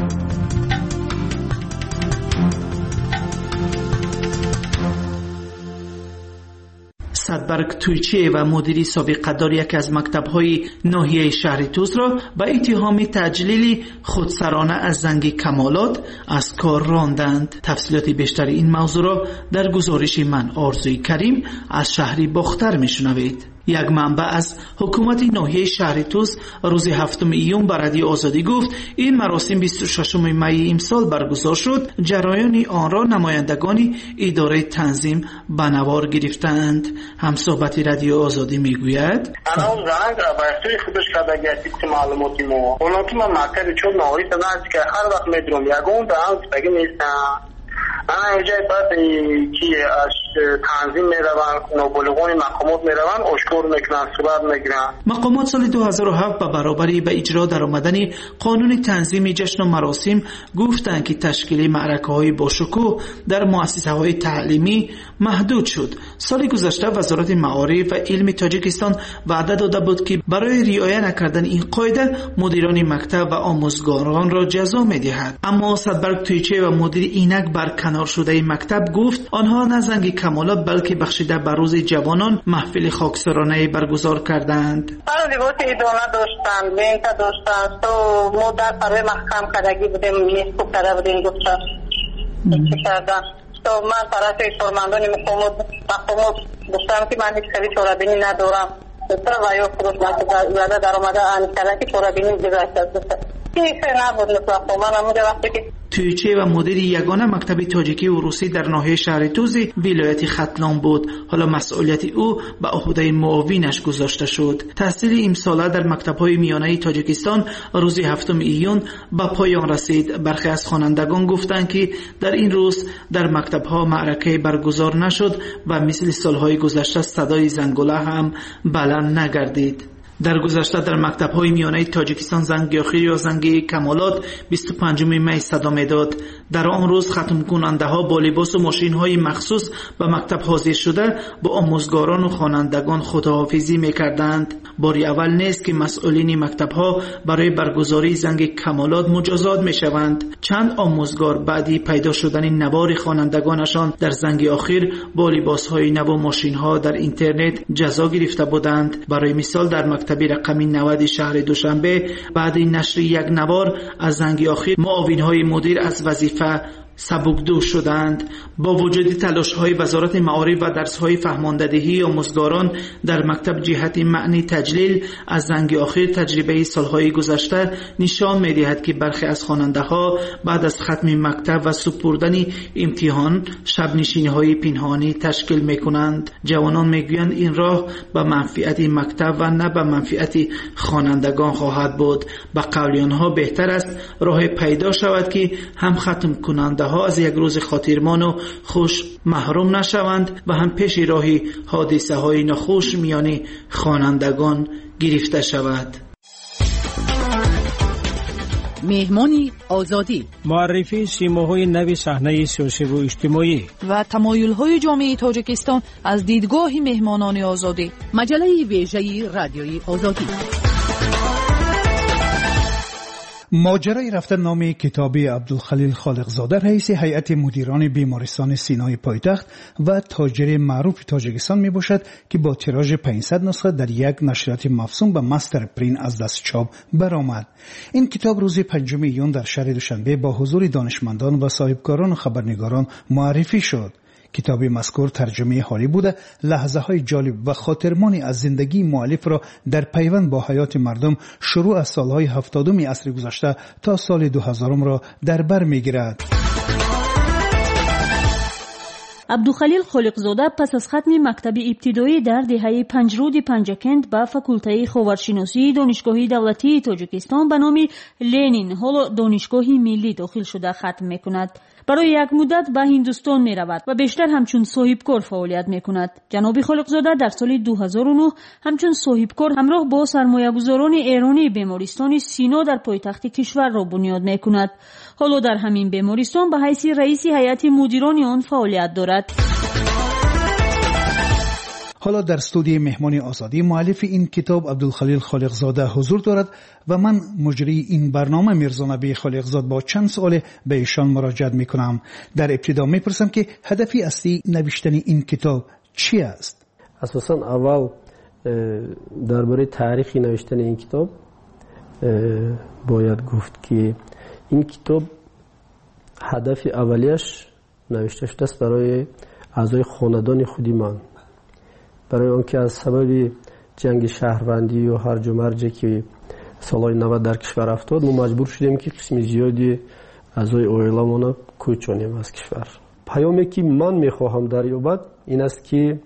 садбарг тӯйчиева, мудири собиқадор яке аз мактабҳои ноҳияи шаҳри Тузро ба иттиҳоми таҷлили худсарона аз занги камолот аз кор ронданд. тафсилоти бештари ин мавзӯъро дар гузориши ман Орзуи Карим аз шаҳри Бохтар мешунавед. як манбаъ аз ҳукумати ноҳияи шаҳри Туз рӯзи 7 июн ба радиои Озодӣ гуфт, ин маросим 26 майи имсол баргузор шуд. ҷараёни онро намояндагони идораи танзим ба навор гирифтанд. ҳамсоҳбати радиои Озодӣ мегӯяд: анаун занг ба ихтиёри худаш кардаги тибқи маълумоти мо оно ки ман мактаби чор ноҳоӣ саданки ҳар вақт медурам ягон данг таги нестанд. ана инҷа баъд ки аз танзим мераванд, ноболиғони мақомот мераванд, ошкор мекунанд, сурат мегиранд. мақомот соли 2007 ба баробари ба иҷро даромадани қонуни танзими ҷашну маросим гуфтанд ки ташкили маъракаҳои бошукӯҳ дар муассисаҳои таълимӣ маҳдуд шуд. соли гузашта вазорати маориф ва илми Тоҷикистон ваъда дода буд ки барои риоя накардани ин қоида мудирони мактаб ва омӯзгоронро ҷазо медиҳад. аммо Садбарг Тӯйчиева, мудири инак барканор шудаи мактаб, гуфт онҳо на занги камолот балки бахшида ба рӯзи ҷавонон маҳфили хоксоронае баргузор карданд. либоси идона доштанд, лента доштанд, то мо дар парве маҳкам кардаги будем, меску карда будем гуфта кардан. то ман тарафи кормандони мақомот гуфтам ки ман ҳеҷ кади чорабинӣ надорам. дустра ва ё фурӯш зада даромада аҳмид карда ки чорабинӣ гузашта гуфта. набуд мутлақо. ман ҳамуҷа вақте ки Тӯйчиева мудири ягона мактаби тоҷикӣ ва русӣ дар ноҳияи шаҳри Тузи вилояти Хатлон буд. ҳоло масъулияти ӯ ба уҳдаи муовинаш гузошта шуд. таҳсили имсола дар мактабҳои миёнаи Тоҷикистон рӯзи 7 июн ба поён расид. бархе аз хонандагон гуфтанд ки дар ин рӯз дар мактабҳо маъракае баргузор нашуд ва мисли солҳои гузашта садои зангула ҳам баланд нагардид. در گذشته در مکتب‌های میانه تاجیکستان زنگ آخر یا زنگ کمالات 25 می صدا می‌داد. در آن روز ختم کننده‌ها با لباس و ماشین‌های مخصوص به مکتب حاضر شده با آموزگاران و خوانندگان خداحافظی می‌کردند. باری اول نیست که مسئولین مکتب‌ها برای برگزاری زنگ کمالات مجازات می‌شوند. چند آموزگار بعدی پیدا شدن نوار خوانندگانشان در زنگ آخر با لباس‌های نو و ماشین‌ها در اینترنت جزا گرفته بودند. برای مثال در مکتب رقمی 90 شهر دوشنبه بعد نشر یک نوار از زنگ آخر معاون‌های مدیر از وظیفه سبکدوش شدند. با وجود تلاش‌های وزارت معارف و درس‌های فهماندهی آموزگاران در مکتب جهت معنی تجلیل از زنگ آخر تجربه سال‌های گذشته نشان می‌دهد که برخی از خواننده‌ها بعد از ختم مکتب و سپردن امتحان شب‌نشینی‌های پنهانی تشکیل می‌کنند. جوانان می‌گویند این راه به منفعت مکتب و نه به منفعت خوانندگان خواهد بود. به قول آنها بهتر است راه پیدا شود که هم ختم کننده ها از یک روز خاطرمان و خوش محروم نشوند و هم پیش راهی حادثه های ناخوش میان خوانندگان گرفته شود. مهمانی آزادی، معرفی سیماهای نو صحنه سیاسی و اجتماعی و تمایل‌های جامعه تاجیکستان از دیدگاه مهمانان آزادی. مجله ویژه رادیوی آزادی. ماجرای رفتن نام کتابی عبدالخلیل خالقزاده رئیس هیئت مدیران بیمارستان سینای پایتخت و تاجر معروف تاجیکستان می باشد که با تیراژ 500 نسخه در یک نشریات مفصول به مستر پرین از دست چاپ برآمد. این کتاب روز 5 ایون در شهر دوشنبه با حضور دانشمندان و صاحبکاران و خبرنگاران معرفی شد. کتاب مذکور ترجمه حالی بوده لحظه های جالب و خاطرمانی از زندگی مؤلف را در پیوند با حیات مردم شروع از سالهای 70 عصر گذشته تا سال 2000 را در بر میگیرد. عبدالخلیل خالقزاده پس از ختم مکتب ابتدایی در دهه 50 پنجکند به فاکولته خاورشناسی دانشگاه دولتی تاجیکستان به نام لنین حالا دانشگاه ملی داخل شده ختم میکند. برای یک مدت به هندوستان می رود و بیشتر همچون صاحبکار فعالیت می کند. جناب خالقزاده در سال 2009 همچون صاحبکار همراه با سرمایه‌گذاران ایرانی بیمارستان سینا در پایتخت کشور را بنیاد می کند. حالا در همین بیمارستان به حیث رئیس هیئت مدیران آن فعالیت دارد. حالا در استودیوی مهمانی آزادی مؤلف این کتاب عبدالخلیل خالقزاده حضور دارد و من مجری این برنامه میرزا نبی خالقزاده با چند سوال به ایشان مراجعه میکنم. در ابتدا میپرسم که هدفی اصلی نوشتن این کتاب چی است؟ اساساً اول درباره تاریخ نوشتن این کتاب باید گفت که این کتاب هدف اولیش نوشته شده است برای اعضای خاندان خودی من، برای آنکه از سبب جنگ شهروندی و هرج و مرجی که سالهای 90 در کشور افتاد ما مجبور شدیم که قسم زیادی اعضای عائله‌مان کوچانیم از کشور. پیامی که من میخواهم دریابد این است که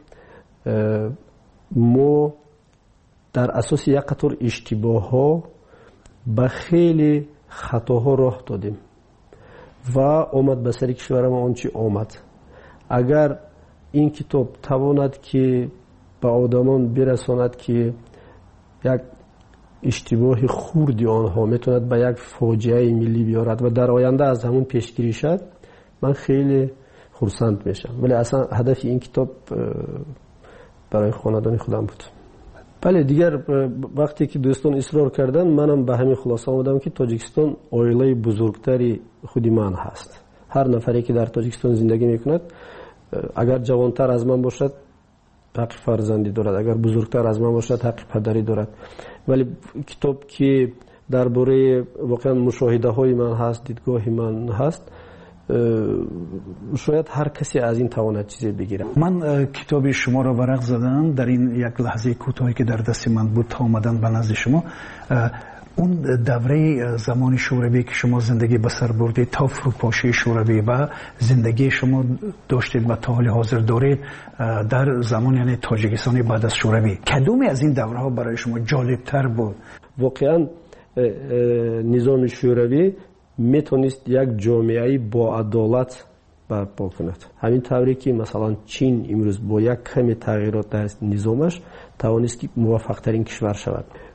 ما در اساس یک قطار اشتباه‌ها به خیلی خطاها راه دادیم و آمد به سر کشور ما آنچه آمد. اگر این کتاب تواند که به آدمان برساند که یک اشتباه خوردی آنها میتوند به یک فاجعه ملی بیارد و در آینده از همون پیشگیری شد، من خیلی خرسند میشم. ولی اصلا هدف این کتاب برای خاندان خودم بود. بله دیگر وقتی که دوستان اصرار کردن منم به همین خلاصه آمدم که تاجیکستان عائله بزرگتری خودی من هست. هر نفری که در تاجیکستان زندگی میکند اگر جوانتر از من باشد حق فرزندی دارد، اگر بزرگتر از من باشد حق پدری دارد. ولی کتاب که درباره واقعا مشاهده های من هست، دیدگاه من هست، شاید هر کسی از این تواند چیزی بگیره. من کتاب شما را ورق زدم در این یک لحظه کوتاهی که در دست من بود تا آمدن به نزد شما. اون دوره زمان شوروی که شما زندگی به سر بردید تا فروپاشی شوروی و زندگی شما داشتید و تا حال حاضر دارید در زمان یعنی تاجیکستان بعد از شوروی، کدومی از این دوره ها برای شما جالب تر بود؟ واقعا نظام شوروی میتونست یک جامعه با عدالت برپا کند. همین طوری که مثلا چین امروز با یک کمی تغییرات در نظامش توانست که موفق ترین کشور شود.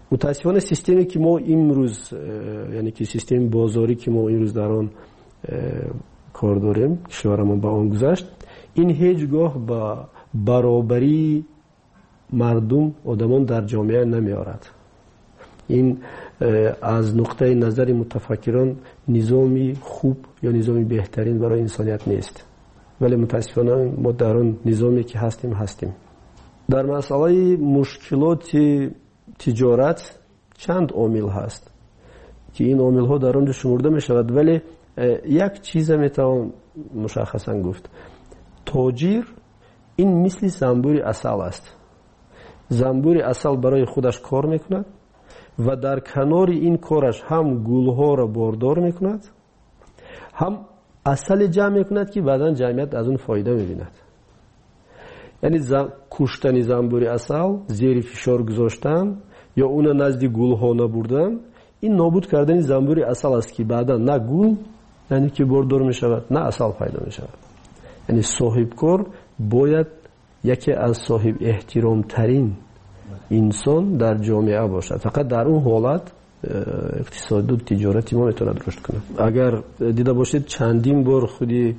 متاسفانه سیستمی که ما امروز یعنی که سیستم بازاری که ما امروز در آن کار داریم کشورمون با آن گذشت این هیچگاه با برابری مردم آدمان در جامعه نمیارد. این از نقطه نظر متفکران نظامی خوب یا نظامی بهترین برای انسانیت نیست، ولی متاسفانه ما در آن نظامی که هستیم. در مسئله مشکلات تجارت چند عامل هست که این عامل ها در آنجا شمرده می شود، ولی یک چیز می توان مشخصا گفت. تاجر این مثل زنبور عسل است. زنبور عسل برای خودش کار میکند و در کنار این کارش هم گلها را باردار میکند هم عسل جمع میکند که بعدا جمعیت از اون فایده میبیند. یعنی کشتن زنبور عسل، زیر فشار گذاشتن یا اون نزد گلها نبردن، این نابود کردن زنبور عسل است که بعدا نه گل یعنی که باردار میشود نه عسل پیدا میشود. یعنی صاحب کار باید یکی از صاحب احترام ترین انسان در جامعه باشد. فقط در اون حالت اقتصاد و تجارتی ما میتونه رشد کنه. اگر دیده باشید چندین بار خودی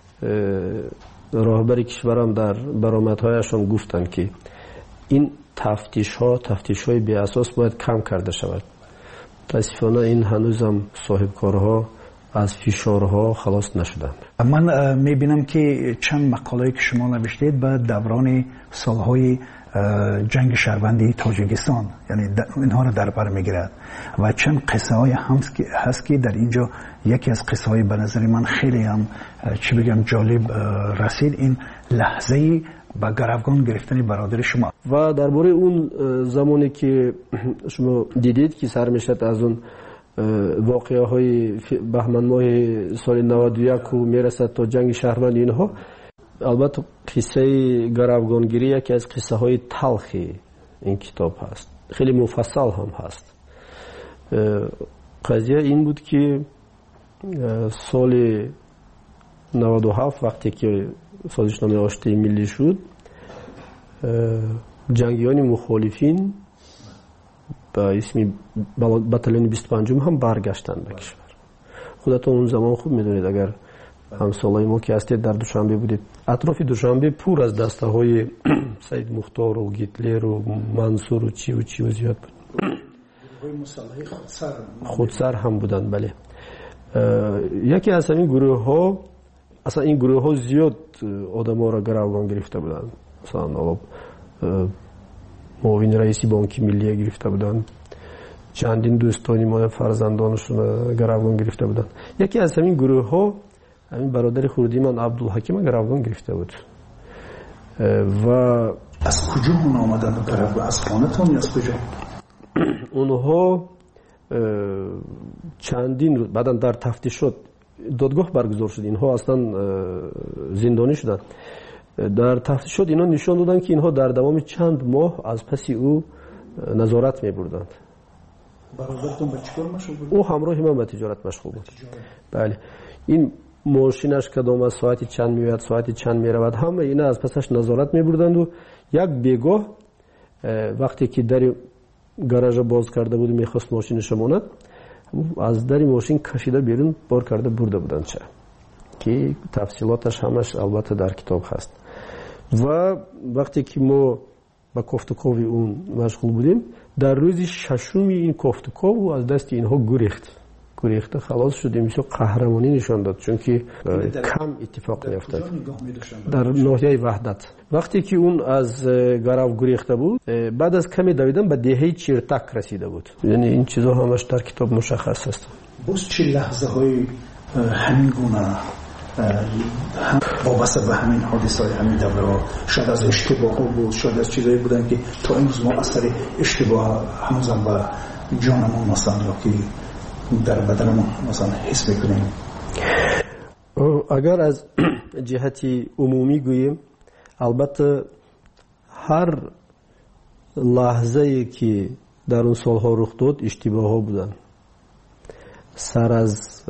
راهبر کشورم در برآمدهایشان گفتن که این تفتیش های بی اساس باید کم کرده شود. متاسفانه این هنوزم صاحب کارها از فشارها خلاص نشدند. من میبینم که چند مقاله که شما نوشتید به دوران سالهای جنگ شهروندی تاجیکستان یعنی اینها رو در بر میگیرد و چند قصه های هست که در اینجا یکی از قصه های به نظر من خیلی هم جالب رسید، این لحظه با گروگان گرفتن برادر شما. و درباره اون زمانی که شما دیدید که سر میشد از اون واقعه های بهمن ماه سال 91 و میرسد تا جنگ شهروند اینها، البته قصه گروگانگیری یکی از قصه های تلخی این کتاب هست، خیلی مفصل هم هست. قضیه این بود که سال 97 وقتی که سازشنامه آشتی ملی شد، جنگیان مخالفین با اسم بتالون 25 هم برگشتند به کشور. خودتون اون زمان خوب میدونید، اگر همسالای ما که هستید در دوشنبه بودید، اطراف دوشنبه پر از دسته های سید مختار و گیتلر و منصور و چی و زیاد بود. خودسر هم بودند. بله. یکی از این گروه ها، اصلا این گروه ها زیاد آدم ها را گروگان گرفته بودند. مثلا معاون رئیسی بانک ملی گرفته بودند، چندین دوستانی ما فرزندانشون گروگان گرفته بودند. یکی از همین گروه ها همین برادر خردی من عبدالحکیم گروگان گرفته بود. و از کجا اون آمدن گروگان؟ از خانه‌تون یا از کجا؟ اونها چندین روز بعدا در تفتیشات دادگاه برگزار شد، اینها اصلا زندانی شدند. در تفتیشات اینا نشان دادن که اینها در دوام چند ماه از پس او نظارت می‌بردند. برادرتون به چیکار مشغول بود؟ او همراه من به تجارت مشغول بود. بله. این ماشینش کدام از ساعتی چند میاد، ساعتی چند میرود، همه اینا از پسش نظارت می‌بردند و یک بیگاه وقتی که در گاراژ باز کرده بود می‌خواست ماشینش بماند، از در ماشین کشیده بیرون بار کرده برده بودند چه که تفصیلاتش همش البته در کتاب هست. و وقتی که ما با کوفتکوی اون مشغول بودیم، در روز ششمی این کوفتکو از دست اینها گریخته خلاص شدیم. میشه قهرمانی نشان داد، چون که کم اتفاق میافتاد در ناحیه وحدت. وقتی که اون از گرو گریخته بود، بعد از کمی دویدن به دهه چیرتک رسیده بود. یعنی این چیزا همش در کتاب مشخص است. باز چه لحظه های همین گونه وابسته به همین حادثه های همین دوره ها، شاید از اشتباه ها بود، شاید از چیزایی بودن که تا امروز ما اثر اشتباه هنوزم به جانمون مثلا را که در بدنمون مثلا حس میکنیم. اگر از جهتی عمومی گوییم، البته هر لحظه ای که در اون سالها رخ داد اشتباه ها بودن. سر از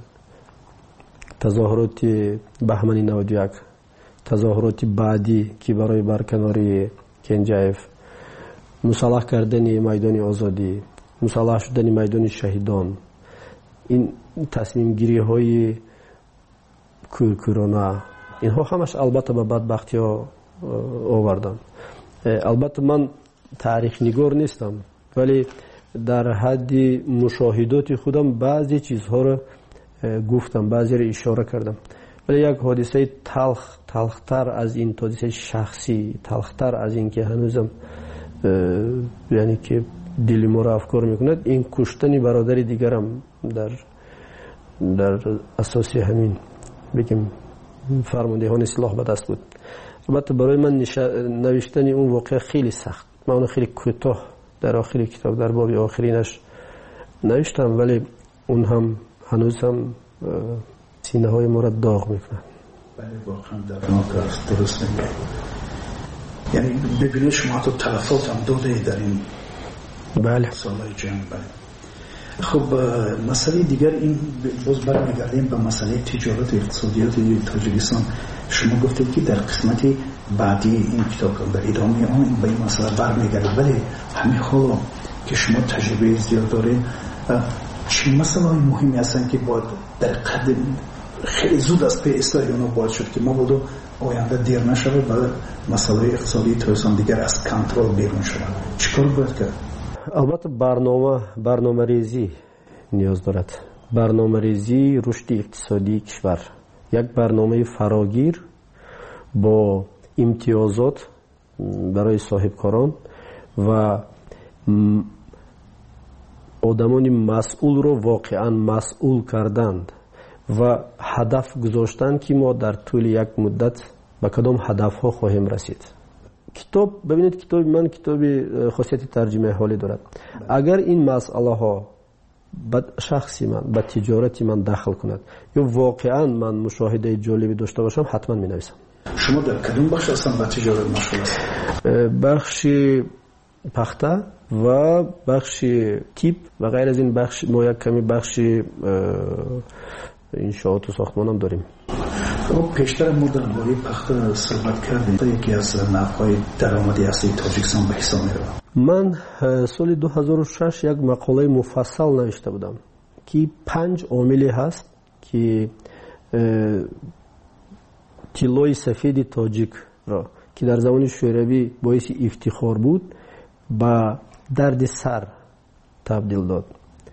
تظاهرات بهمن 91، تظاهرات بعدی که برای برکناری کنجایف، مسلح کردن میدان آزادی، مسلح شدن میدان شهیدان، این تصمیم گیری های کورکورانه، اینها همش البته به بدبختی ها آوردن. البته من تاریخ نگار نیستم، ولی در حد مشاهدات خودم بعضی چیزها رو گفتم، بعضی رو اشاره کردم. ولی یک حادثه تلختر از این، حادثه شخصی تلختر از این که هنوزم یعنی که دل ما را افکار میکند، این کشتن برادر دیگرم در اساس همین بگیم فرماندهان سلاح به دست بود. البته برای من نوشتن اون واقعه خیلی سخت، من اون خیلی کوتاه در آخر کتاب در باب آخرینش نوشتم، ولی اون هم هنوز هم سینه های ما را داغ میکنه. بله واقعا دردناک است، درست میگه. یعنی ببینید شما حتی تلفات هم داده در این بله سالهای جنگ. بله. خب مسئله دیگر این، باز برمیگردیم به مسئله تجارت و اقتصادیات تاجیکستان. شما گفتید که در قسمت بعدی این کتاب در ادامه آن به این مسئله برمیگردید، ولی همین حالا که شما تجربه زیاد دارید، چه مسئله های مهمی هستن که باید در قدم خیلی زود از پی اصلاح اونا باید شد که ما بودو آینده دیر نشود و مسئله اقتصادی تاجیکستان دیگر از کنترل بیرون شود؟ چیکار باید کرد؟ البته برنامه ریزی نیاز دارد. برنامه ریزی رشد اقتصادی کشور، یک برنامه فراگیر با امتیازات برای صاحبکاران و آدمان مسئول رو واقعا مسئول کردند و هدف گذاشتند که ما در طول یک مدت به کدام هدف ها خواهیم رسید. کتاب ببینید، کتاب من کتاب خاصیت ترجمه حالی دارد. اگر این مسئله ها به شخصی من، به تجارتی من دخل کند یا واقعا من مشاهده جالبی داشته باشم، حتما می نویسم. شما در کدوم بخش اصلا به تجارت مشغول هستید؟ بخش پخته و بخش تیپ و غیر از این بخش، ما یک کمی بخش انشاءات و ساختمان هم داریم. پیشتر ما در باره پخته صحبت کردیم، یکی از نحوهای درآمدی اصلی تاجیکستان به حساب می‌رود. من سال 2006 یک مقاله مفصل نوشته بودم که 5 عاملی هست که طلای سفید تاجیک را که در زمان شوروی باعث افتخار بود به درد سر تبدیل داد.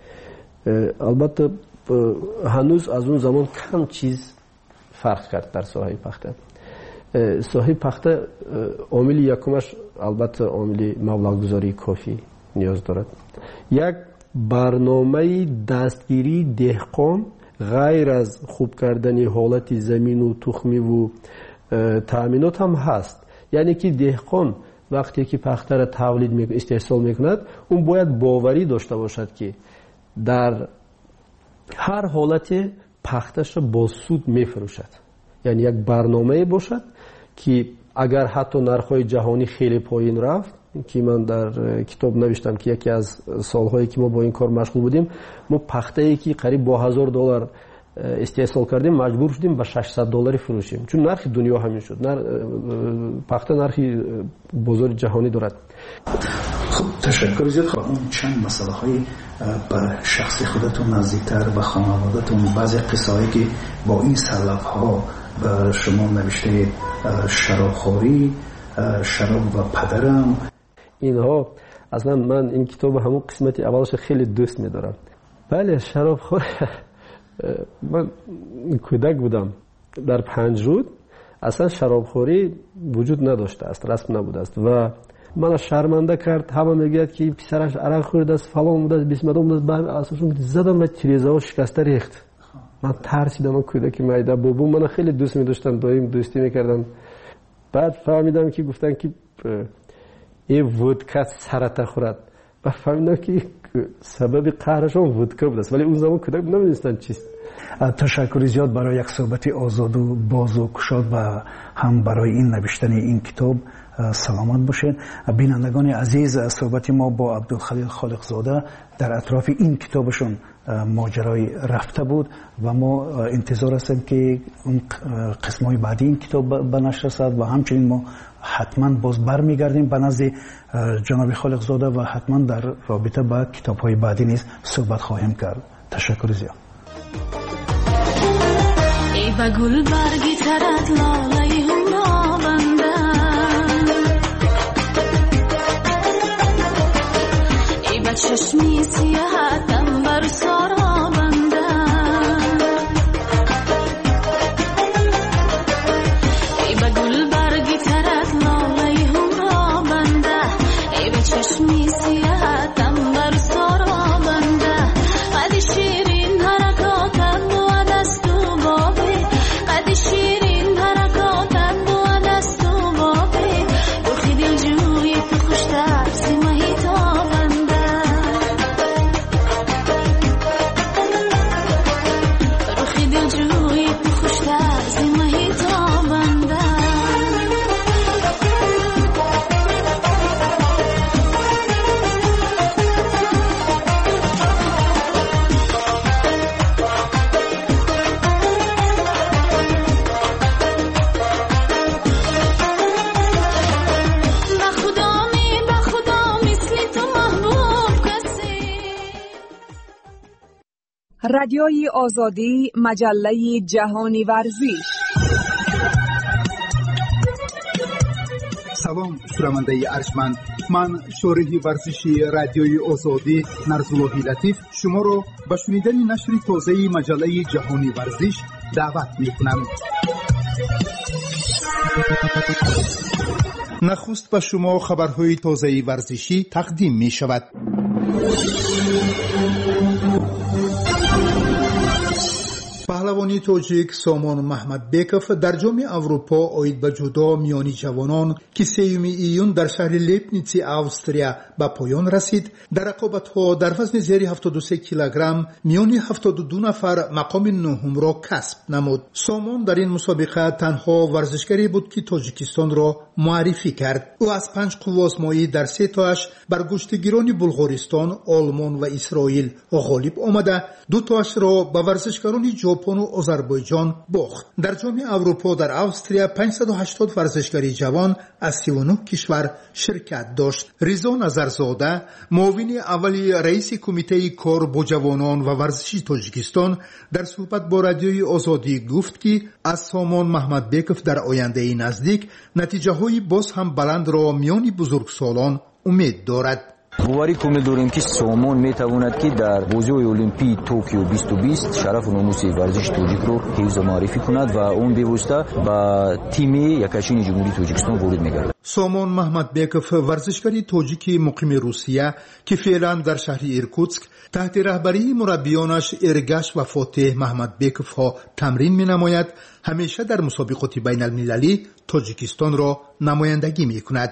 البته هنوز از اون زمان کم چیز فرق کرد در ساحه پخته. ساحه پخته عامل یکمش البته عامل مبلغ گذاری کافی نیاز دارد. یک برنامه دستگیری دهقان غیر از خوب کردن حالت زمین و تخمی و تأمینات هم هست. یعنی که دهقان وقتی که پخته را تولید استحصال میکند، اون باید باوری داشته باشد که در هر حالت پختش را با سود میفروشد. یعنی یک برنامه باشد که اگر حتی نرخ‌های جهانی خیلی پایین رفت، که من در کتاب نوشتم که یکی از سالهایی که ما با این کار مشغول بودیم، ما پخته‌ای که قریب با $1000 استحصال کردیم مجبور شدیم به $600 فروشیم، چون نرخ دنیا همین شد. پخته نرخی بازار جهانی دارد. خب تشکر زیاد. خب اون چند مسئله های به شخص خودتون نزدیکتر، به خانوادتون، بعضی قصه‌ای که با این سلف ها به شما نوشته، شرابخوری، شراب و پدرم، اینها اصلا من این کتاب همون قسمتی اولش خیلی دوست می‌دارم. بله شرابخور. من کودک بودم در 5 رود اصلا شرابخوری وجود نداشته است، رسم نبوده است و من شرمنده کرد. همه میگید که پسرش عرق خورده است، فلان بوده است، بیسمدان بوده است. بعد اساسا زدم و تریزه‌ها شکسته ریخت. من ترسیدم. من کودک میده بابا من خیلی دوست می‌داشتم، دایم دوستی می‌کردم. بعد فهمیدم که گفتن که این ودکا سرطان خورد و فهمیدم که سبب قهرشون ودکا بود است، ولی اون زمان کودک نمی‌دونستن چیست. تشکر زیاد برای یک صحبت آزاد و باز و گشاد و هم برای این نوشتن این کتاب. سلامت باشین. بینندگان عزیز، صحبت ما با عبدالخلیل خالقزاده در اطراف این کتابشون ماجرای رفته بود و ما انتظار هستیم که اون قسمای بعدی این کتاب به نشر رسد و همچنین ما حتما باز برمیگردیم به نزد جناب خالق زاده و حتما در رابطه با کتاب‌های بعدی نیز صحبت خواهیم کرد. تشکر زیاد. ای با گل برگی ترت لاله هم بنده، ای با چشمی سیاحتم بر سارا بنده، ای با گل برگی ترت لاله هم بنده، ای با چشمی سیاحتم بر سارا بنده، قد شیرین حرکاتم و دست و بابی، قد شیرین حرکاتم و دست و بابی، روخی دل جوی تو خوش ترسی مهی تابنده، روخی دل جوی تو خوش ترسی مهی تابنده. رادیوی آزادی، مجله جهانی ورزش. سلام شنونده ارجمند، من شارح ورزشی رادیوی آزادی نرزاللهی لطیف شما را به شنیدن نشر تازه مجله جهانی ورزش دعوت می‌کنم. نخست به شما خبرهای تازه ورزشی تقدیم می‌شود. پهلوانی تاجیک سامان محمدبیکوف در جام اروپا آید به جودو میانی جوانان که 3 ایون در شهر لیپنیتسی اوستریا به پایان رسید، در رقابت‌ها در وزن زیر 73 کیلوگرم میانی 72 نفر مقام نهم را کسب نمود. سامان در این مسابقه تنها ورزشکاری بود که تاجیکستان را معرفی کرد. او از 5 قوه آزمایی در 3 تاش بر گشتگیران بلغارستان، آلمان و اسرائیل غالب آمده، 2 تاش را به ورزشکاران ژاپن و آذربایجان باخت. در جام اروپا در اوستریا 580 ورزشکاری جوان از 39 کشور شرکت داشت. رضا نظرزاده، معاون اولی رئیس کمیته کار با جوانان و ورزشی تاجیکستان، در صحبت با رادیوی آزادی گفت که از سامان محمدبیکوف در آینده نزدیک نتیجه های باز هم بلند را میان بزرگسالان امید دارد. باوری کامل داریم که سامان میتواند که در بازی‌های المپیک توکیو 2020 شرف و ناموس ورزش تاجیک رو حفظ و معرفی کند و اون به‌واسطه با تیم یکاشین جمهوری تاجیکستان وارد می‌گردد. سامان محمدبیکوف ورزشکاری تاجیکی مقیم روسیه که فعلا در شهر ایرکوتسک تحت رهبری مربیانش ارگش و فاتح محمدبیکوف ها تمرین می‌نماید، همیشه در مسابقات بین المللی تاجیکستان را نمایندگی می‌کند.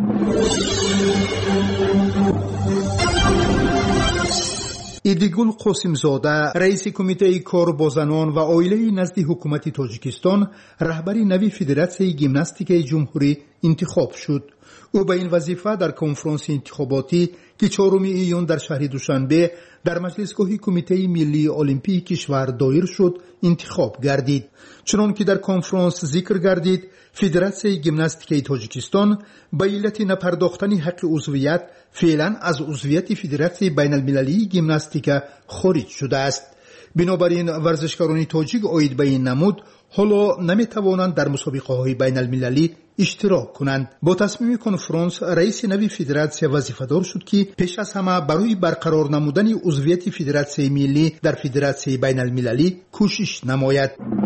ایدیگول قاسمزاده، رئیس کمیته کار با زنان و عائله نزد حکومت تاجیکستان، رهبری نوی فدراسیون ژیمناستیک جمهوری انتخاب شد. او به این وظیفه در کنفرانس انتخاباتی که 4 ایون در شهر دوشنبه در مجلسگاه کمیته ملی المپیک کشور دایر شد انتخاب گردید. چنان که در کنفرانس ذکر گردید، فدراسیون ژیمناستیک تاجیکستان به علت نپرداختن حق عضویت فعلا از عضویت فدراسیون بین المللی ژیمناستیک خارج شده است. بنابراین ورزشکاران تاجیک آید به این نمود حالا نمیتوانند در مسابقه های بین المللی اشتراک کنند. با تصمیم کنفرانس رئیس نوی فدراسیون وظیفه‌دار شد که پیش از همه برای برقرار نمودن عضویت فدراسیون ملی در فدراسیون بین المللی کوشش نماید.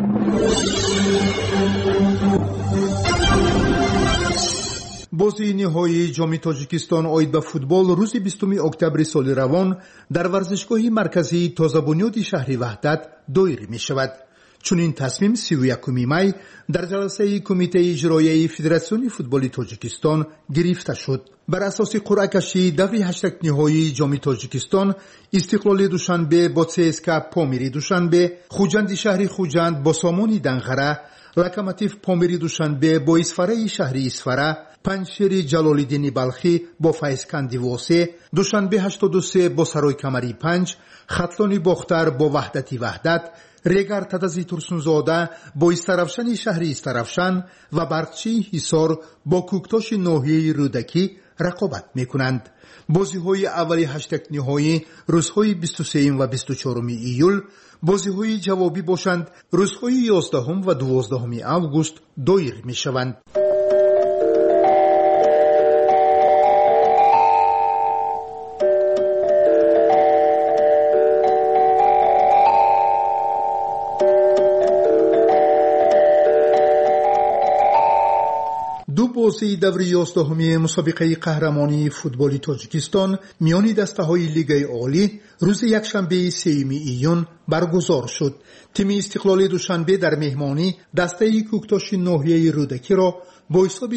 بازی نهایی جام تاجیکستان آید به فوتبال روز 20 اکتبر سال روان در ورزشگاه مرکزی تازه بنیاد شهر وحدت دایر می شود. چون این تصمیم 31 می در جلسه کمیته اجرایی فدراسیون فوتبال تاجیکستان گرفته شد. بر اساس قرعه کشی دور 8 نهایی جام تاجیکستان، استقلال دوشنبه با CSKA پامیری دوشنبه، خوجند شهر خوجند با سامان دنغره، لوکوموتیو پامیری دوشنبه با اسفره شهری اسفره، پنجشیر جلال‌الدین بلخی با فیضکندی واسه، دوشنبه 83 با سرای کمری 5، خطلانی باختر با وحدت، ریگر تدزی ترسونزاده با استرافشن شهری استرافشن و برقچی حصار با کوکتاش ناحیه رودکی رقابت میکنند. بازی‌های اولی هشتگ نهایی روزهای 23 و 24 ایول، بازی‌های جوابی باشند روزهای 11 و 12 آگوست دایر میشوند. دو بازی دور 11 مسابقه قهرمانی فوتبال تاجیکستان میان دسته‌های لیگ عالی روز یکشنبه 3 ایون برگزار شد. تیم استقلال دوشنبه در مهمانی دسته کوکتاش ناحیه رودکی را با حساب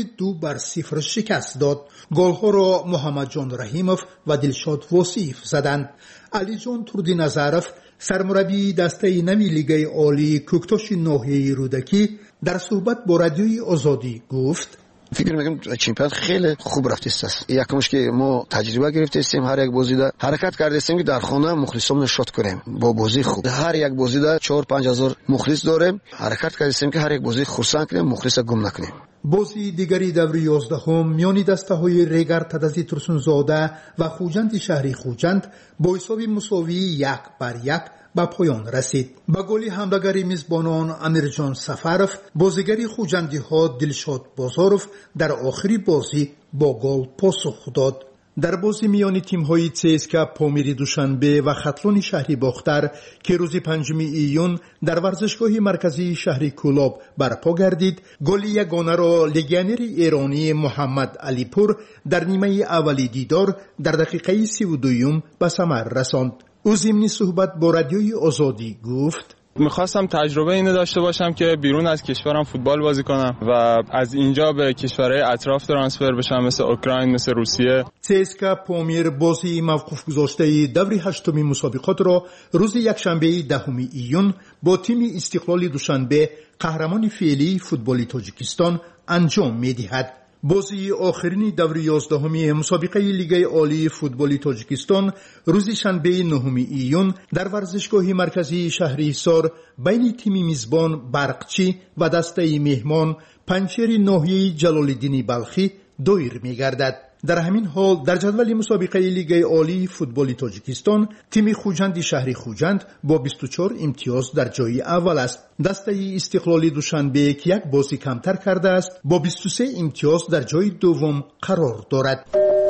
2-0 شکست داد. گل‌ها را محمد جان رحیموف و دلشاد واسیف زدند. علی جان تردی نظرف سرمربی دسته نوی لیگ عالی کوکتاش ناحیه رودکی در صحبت با رادیوی آزادی گفت: فکر میکنم چمپیونات خیلی خوب رفته است. یکمش که ما تجربه گرفته استیم، هر یک بازی دا حرکت کرده استیم که در خانه مخلصامون شاد کنیم با بازی خوب. هر یک بازی دا 4-5 هزار مخلص داریم، حرکت کرده استیم که هر یک بازی خرسند کنیم، مخلص گم نکنیم. بازی دیگری دور 11 میان دسته‌های ریگر تدزی ترسونزاده و خوجند شهری خوجند با حساب مساوی 1-1 به پایان رسید. با گل حمله‌گر میزبانان امیرجان سفرف، بازیگر خوجندی ها دلشاد بازاروف در آخری بازی با گل پاسخ داد. در بازی میان تیم‌های CSKA پامیری دوشنبه و خطلان شهری باختر که روز 5 ایون در ورزشگاه مرکزی شهر کولاب برپا گردید، گل یگانه را لگیونر ایرانی محمد علی پور در نیمه اولی دیدار در دقیقه 32 به ثمر رساند. او ضمن صحبت با رادیوی آزادی گفت: میخواستم تجربه اینو داشته باشم که بیرون از کشورم فوتبال بازی کنم و از اینجا به کشورهای اطراف ترانسفر بشم، مثل اوکراین، مثل روسیه. CSKA پامیر بازی موقوف گذاشته دور 8 مسابقات را روز یکشنبه 10 ایون با تیم استقلال دوشنبه قهرمان فعلی فوتبال تاجیکستان انجام می‌دهد. بازی آخرین دور 11 مسابقه لیگ عالی فوتبال تاجیکستان روز شنبه 9 ایون در ورزشگاه مرکزی شهریسار بین تیم میزبان برقچی و دسته مهمان پنجشیر ناحیه جلال‌الدین بلخی دایر می‌گردد. در همین حال در جدول مسابقه لیگ عالی فوتبال تاجیکستان تیم خوجند شهری خوجند با 24 امتیاز در جای اول است. دسته استقلال دوشنبه که یک بازی کمتر کرده است با 23 امتیاز در جای دوم قرار دارد.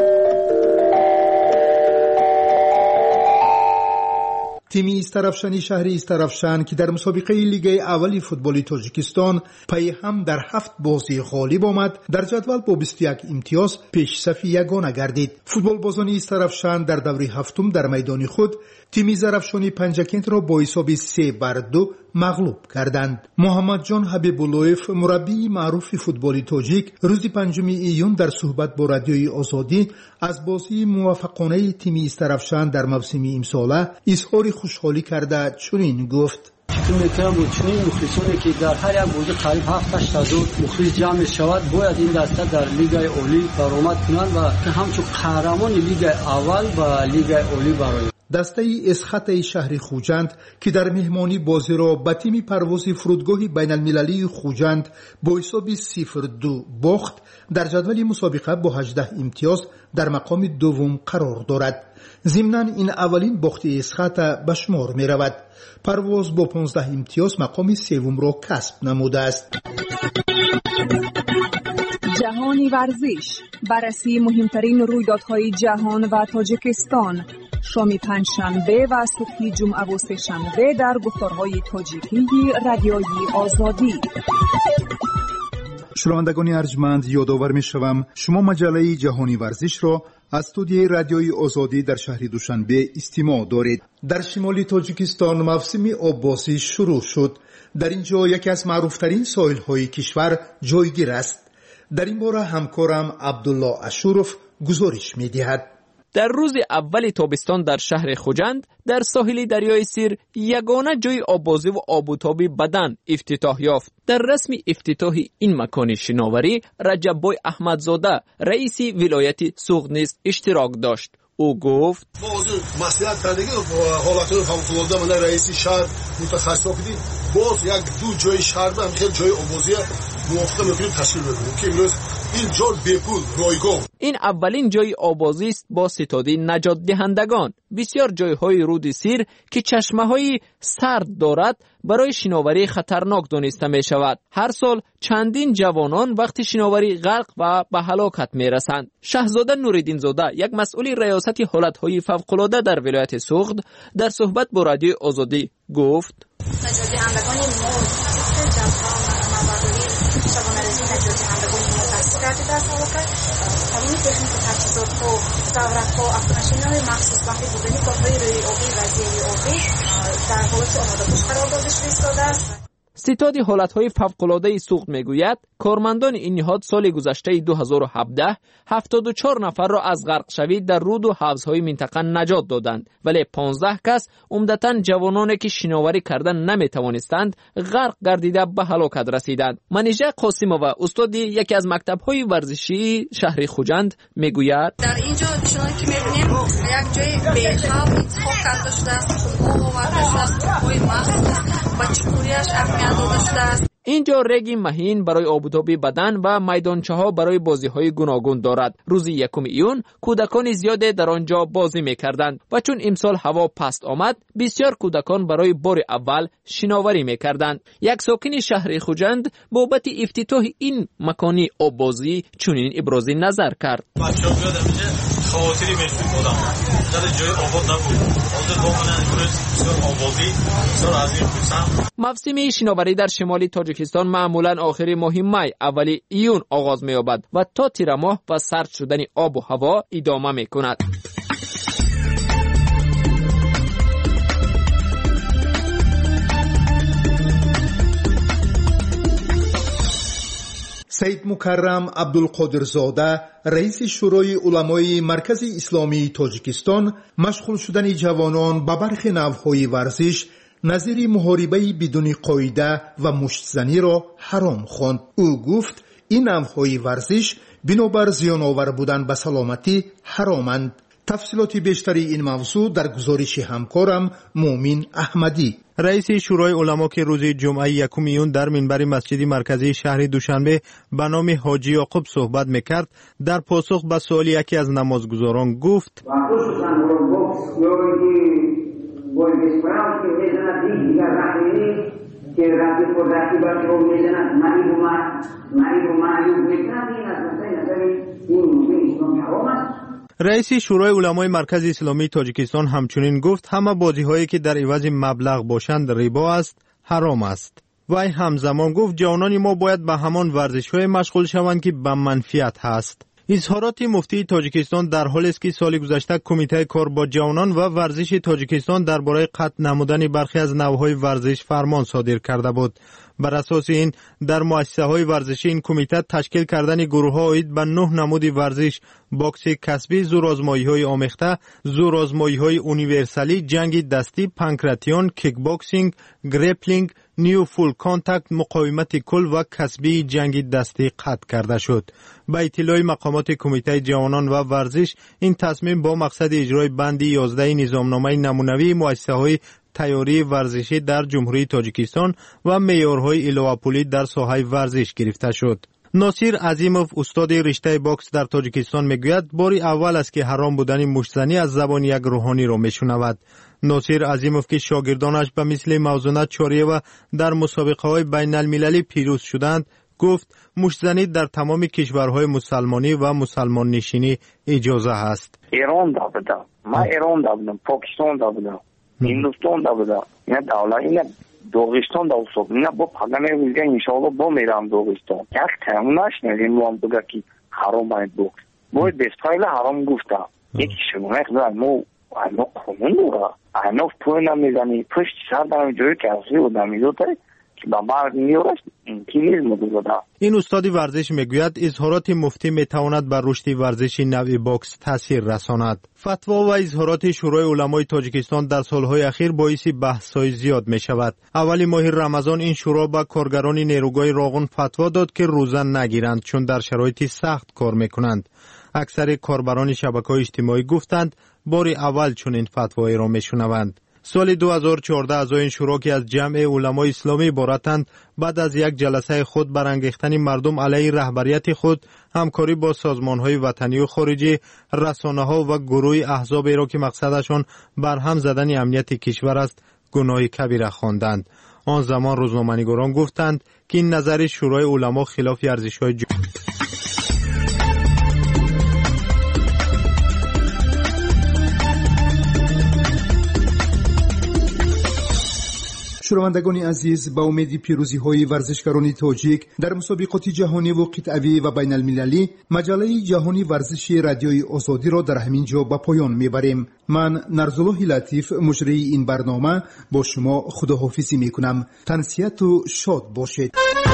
تیم استرافشن شهری استرافشن که در مسابقه لیگ اولی فوتبال تاجیکستان پی هم در 7 بازی غالب آمد، در جدول با 21 امتیاز پیش صف یگانه گردید. فوتبال بازان استرافشن در دور هفتم در میدان خود تیم زرافشانی پنجکент را با حساب 3-2 مغلوب کردند. محمد جان حبیب‌اللهیف مربی معروف فوتبال تاجیک روز 5 ایون در صحبت با رادیوی آزادی از بازی موفقانه تیم استرافشن در موسم امساله اظهار خوشحالی کرده چنین گفت: فکر میکنم با چنین مخلصانی که در هر یک بازی قریب 7-8 هزار مخلص جمع شود، باید این دسته در لیگ عالی برآمد کنند و همچون قهرمان لیگ اول و لیگ عالی برآید. دسته اسخط شهر خوجند که در مهمانی بازی را با تیم پرواز فرودگاه بین المللی خوجند با حساب 0-2 باخت، در جدول مسابقه با 18 امتیاز در مقام دوم قرار دارد. ضمناً این اولین باخت اسخط به شمار می رود. پرواز با 15 امتیاز مقام سوم را کسب نموده است. جهانی ورزش، بررسی مهمترین رویدادهای جهان و تاجیکستان، شام پنجشنبه و صبح جمعه و سه‌شنبه در گفتارهای تاجیکی رادیوی آزادی. شنوندگان ارجمند، یادآور می‌شوم شما مجله جهانی ورزش را از استودیوی رادیوی آزادی در شهر دوشنبه استماع دارید. در شمال تاجیکستان موسم آببازی شروع شد. در اینجا یکی از معروفترین ساحل‌های کشور جایگیر است. در این باره همکارم عبدالله اشورف گزارش می‌دهد. در روز اول تابستان در شهر خوجند در ساحل دریای سیر یگانه جای آببازی و آب و تاب بدن افتتاح یافت. در رسم افتتاح این مکان شناوری رجب‌بای احمدزاده رئیس ولایت سوغد نیز اشتراک داشت. او گفت مسئولیت کردگی حالتهای فوق‌العاده من رئیس شهر متخصص کردیم باز یک دو جای شهر هم خیلی جای آبازی موافقه میکنیم تشکیل بدیم که امروز این جا بپول رایگان. این اولین جای آبازی است با ستاد نجات دهندگان. بسیار جایهای رود سیر که چشمه‌های سرد دارد برای شناوری خطرناک دانسته می شود. هر سال چندین جوانان وقتی شناوری غرق و به هلاکت می رسند. شهزاده نوریدین زاده یک مسئول ریاست حالتهای فوق‌العاده در ولایت سوغد در صحبت با رادیو آزادی گفت نجات دهندگان ما نجات دهندگان متخصص کرده در سواقع تمام تکنیک تجهیزات ها زورق ها افغانشین‌های مخصوص وقتی بودنی کارهای روی آبی و زیر آبی در حالت آماده باش قرار داده شده است. ستاد حالتهای فوق‌العاده سوغد میگوید کارمندان این نهاد سال گذشته 2017 74 نفر را از غرق شوی در رود و حوضهای منطقه نجات دادند، ولی 15 کس عمدتاً جوانانی که شناوری کردن نمیتوانستند غرق گردیده به هلاکت رسیدند. منیژه قاسمова استاد یکی از مکتب‌های ورزشی شهر خوجند میگوید در اینجا شما که می‌بینید یک جای بی‌خواب انتخاب کرده شده است، خوب آورده شده است، های مخصوص و چکوریش اهمیت داده شده است. اینجا رگ مهین برای آبوتابی بدن و میدانچه ها برای بازی های گوناگون دارد. روز 1 ایون کودکان زیاده در آنجا بازی میکردند و چون امسال هوا پست آمد بسیار کودکان برای بار اول شناوری میکردند. یک ساکن شهر خوجند بابت افتتاح این مکانی آببازی چنین ابراز نظر کرد. بچه‌ها بیاد اینجا خاطری می‌کنم بودم. اینجا جای آباد نبود. آباد واقعا بسیار آبادی بسیار عظیم بود. موسم شناوری در شمال تاجیکستان معمولاً آخر ماه می اول ایون آغاز می‌یابد و تا تیر ماه و سرد شدن آب و هوا ادامه می‌کند. سید مکرم عبدالقادرزاده رئیس شورای علمای مرکز اسلامی تاجیکستان مشغول شدن جوانان به برخی نوع‌های ورزش نظیر محاربه بدون قاعده و مشتزنی را حرام خواند. او گفت این نوع‌های ورزش بنابر زیان آور بودن به سلامتی حرامند. تفصیلات بیشتری این موضوع در گزارش همکارم مومن احمدی. رئیس شورای علما که روز جمعه 1 ایون در منبر مسجد مرکزی شهر دوشنبه به نام حاجی یعقوب صحبت میکرد در پاسخ به سوال یکی از نمازگزاران گفت رئیس شورای علمای مرکز اسلامی تاجیکستان همچنین گفت همه بازی‌هایی که در عوض مبلغ باشند ربا است، حرام است. وی همزمان گفت جوانان ما باید به همان ورزش‌های مشغول شوند که به منفعت هست. اظهارات مفتی تاجیکستان در حالی است که سال گذشته کمیته کار با جوانان و ورزش تاجیکستان درباره قطع نمودن برخی از نوع‌های ورزش فرمان صادر کرده بود. بر اساس این در مؤسسه‌های ورزشی این کمیته تشکیل کردن گروه‌ها اید به 9 نمود ورزش: باکس کسبی، زورآزمایی‌های آمیخته، زورآزمایی‌های اونیورسالی، جنگ دستی، پانکراتیون، کیک باکسینگ، گریپلینگ، نیو فول کانتاکت، مقاومت کل و کسبی جنگ دستی قطع کرده شد. با اطلاع مقامات کمیته جوانان و ورزش این تصمیم با مقصد اجرای بند 11 نظامنامه نمونوی مؤسسه‌های تیاری ورزشی در جمهوری تاجیکستان و معیارهای ایلواپولی در ساحه ورزش گرفته شد. ناصر عظیموف استاد رشته باکس در تاجیکستان میگوید باری اول است که حرام بودن مشتزنی از زبان یک روحانی را میشنود. ناصر عظیموف که شاگردانش به مثل موزونت چاریه و در مسابقه‌های بین المللی پیروز شدند گفت مشتزنی در تمام کشورهای مسلمانی و مسلمان نشینی اجازه است. ایران دا بودم، من ایران دا بودم، پاکستان دا بودم، هندوستان دا بودم، اینا دولت اینا دوغستان دا بودم، اینا با پدنه ویزه انشاءالله با میرم دوغستان. یک تیمونش نگیم وام بگه که حرام باید بوکس. باید بستایل حرام گفتم. یکی شمونه اخدار مو اینا قانون دورا. اینا پوی نمیزنی پشت سر دارم جوی که اصلی بودم میدوته با مرگ میورش کینیزم بوده. این استاد ورزش میگوید اظهارات مفتی میتواند بر رشد ورزش نوع باکس تاثیر رساند. فتوا و اظهارات شورای علمای تاجیکستان در سالهای اخیر باعث بحث‌های زیاد میشود. اول ماه رمضان این شورا به کارگران نیروگاه راغون فتوا داد که روزه نگیرند چون در شرایط سخت کار میکنند. اکثر کاربران شبکه‌های اجتماعی گفتند بار اول چون این فتوای را میشنوند. سال 2014 اعضای این شورا که از جمع علمای اسلامی عبارتند بعد از یک جلسه خود برانگیختن مردم علیه رهبریت خود همکاری با سازمان‌های وطنی و خارجی، رسانه‌ها و گروه احزابی را که مقصدشان برهم زدن امنیت کشور است گناه کبیره خواندند. آن زمان روزنامه‌نگاران گفتند که این نظر شورای علما خلاف ارزش‌های شنوندگان عزیز، با امید پیروزی های ورزشکاران تاجیک در مسابقات جهانی و قطعی و بین المللی، مجله جهانی ورزشی رادیوی آزادی را در همین جا به پایان میبریم. من نرزالله لطیف مجری این برنامه با شما خداحافظی میکنم. تنسیت و شاد باشید.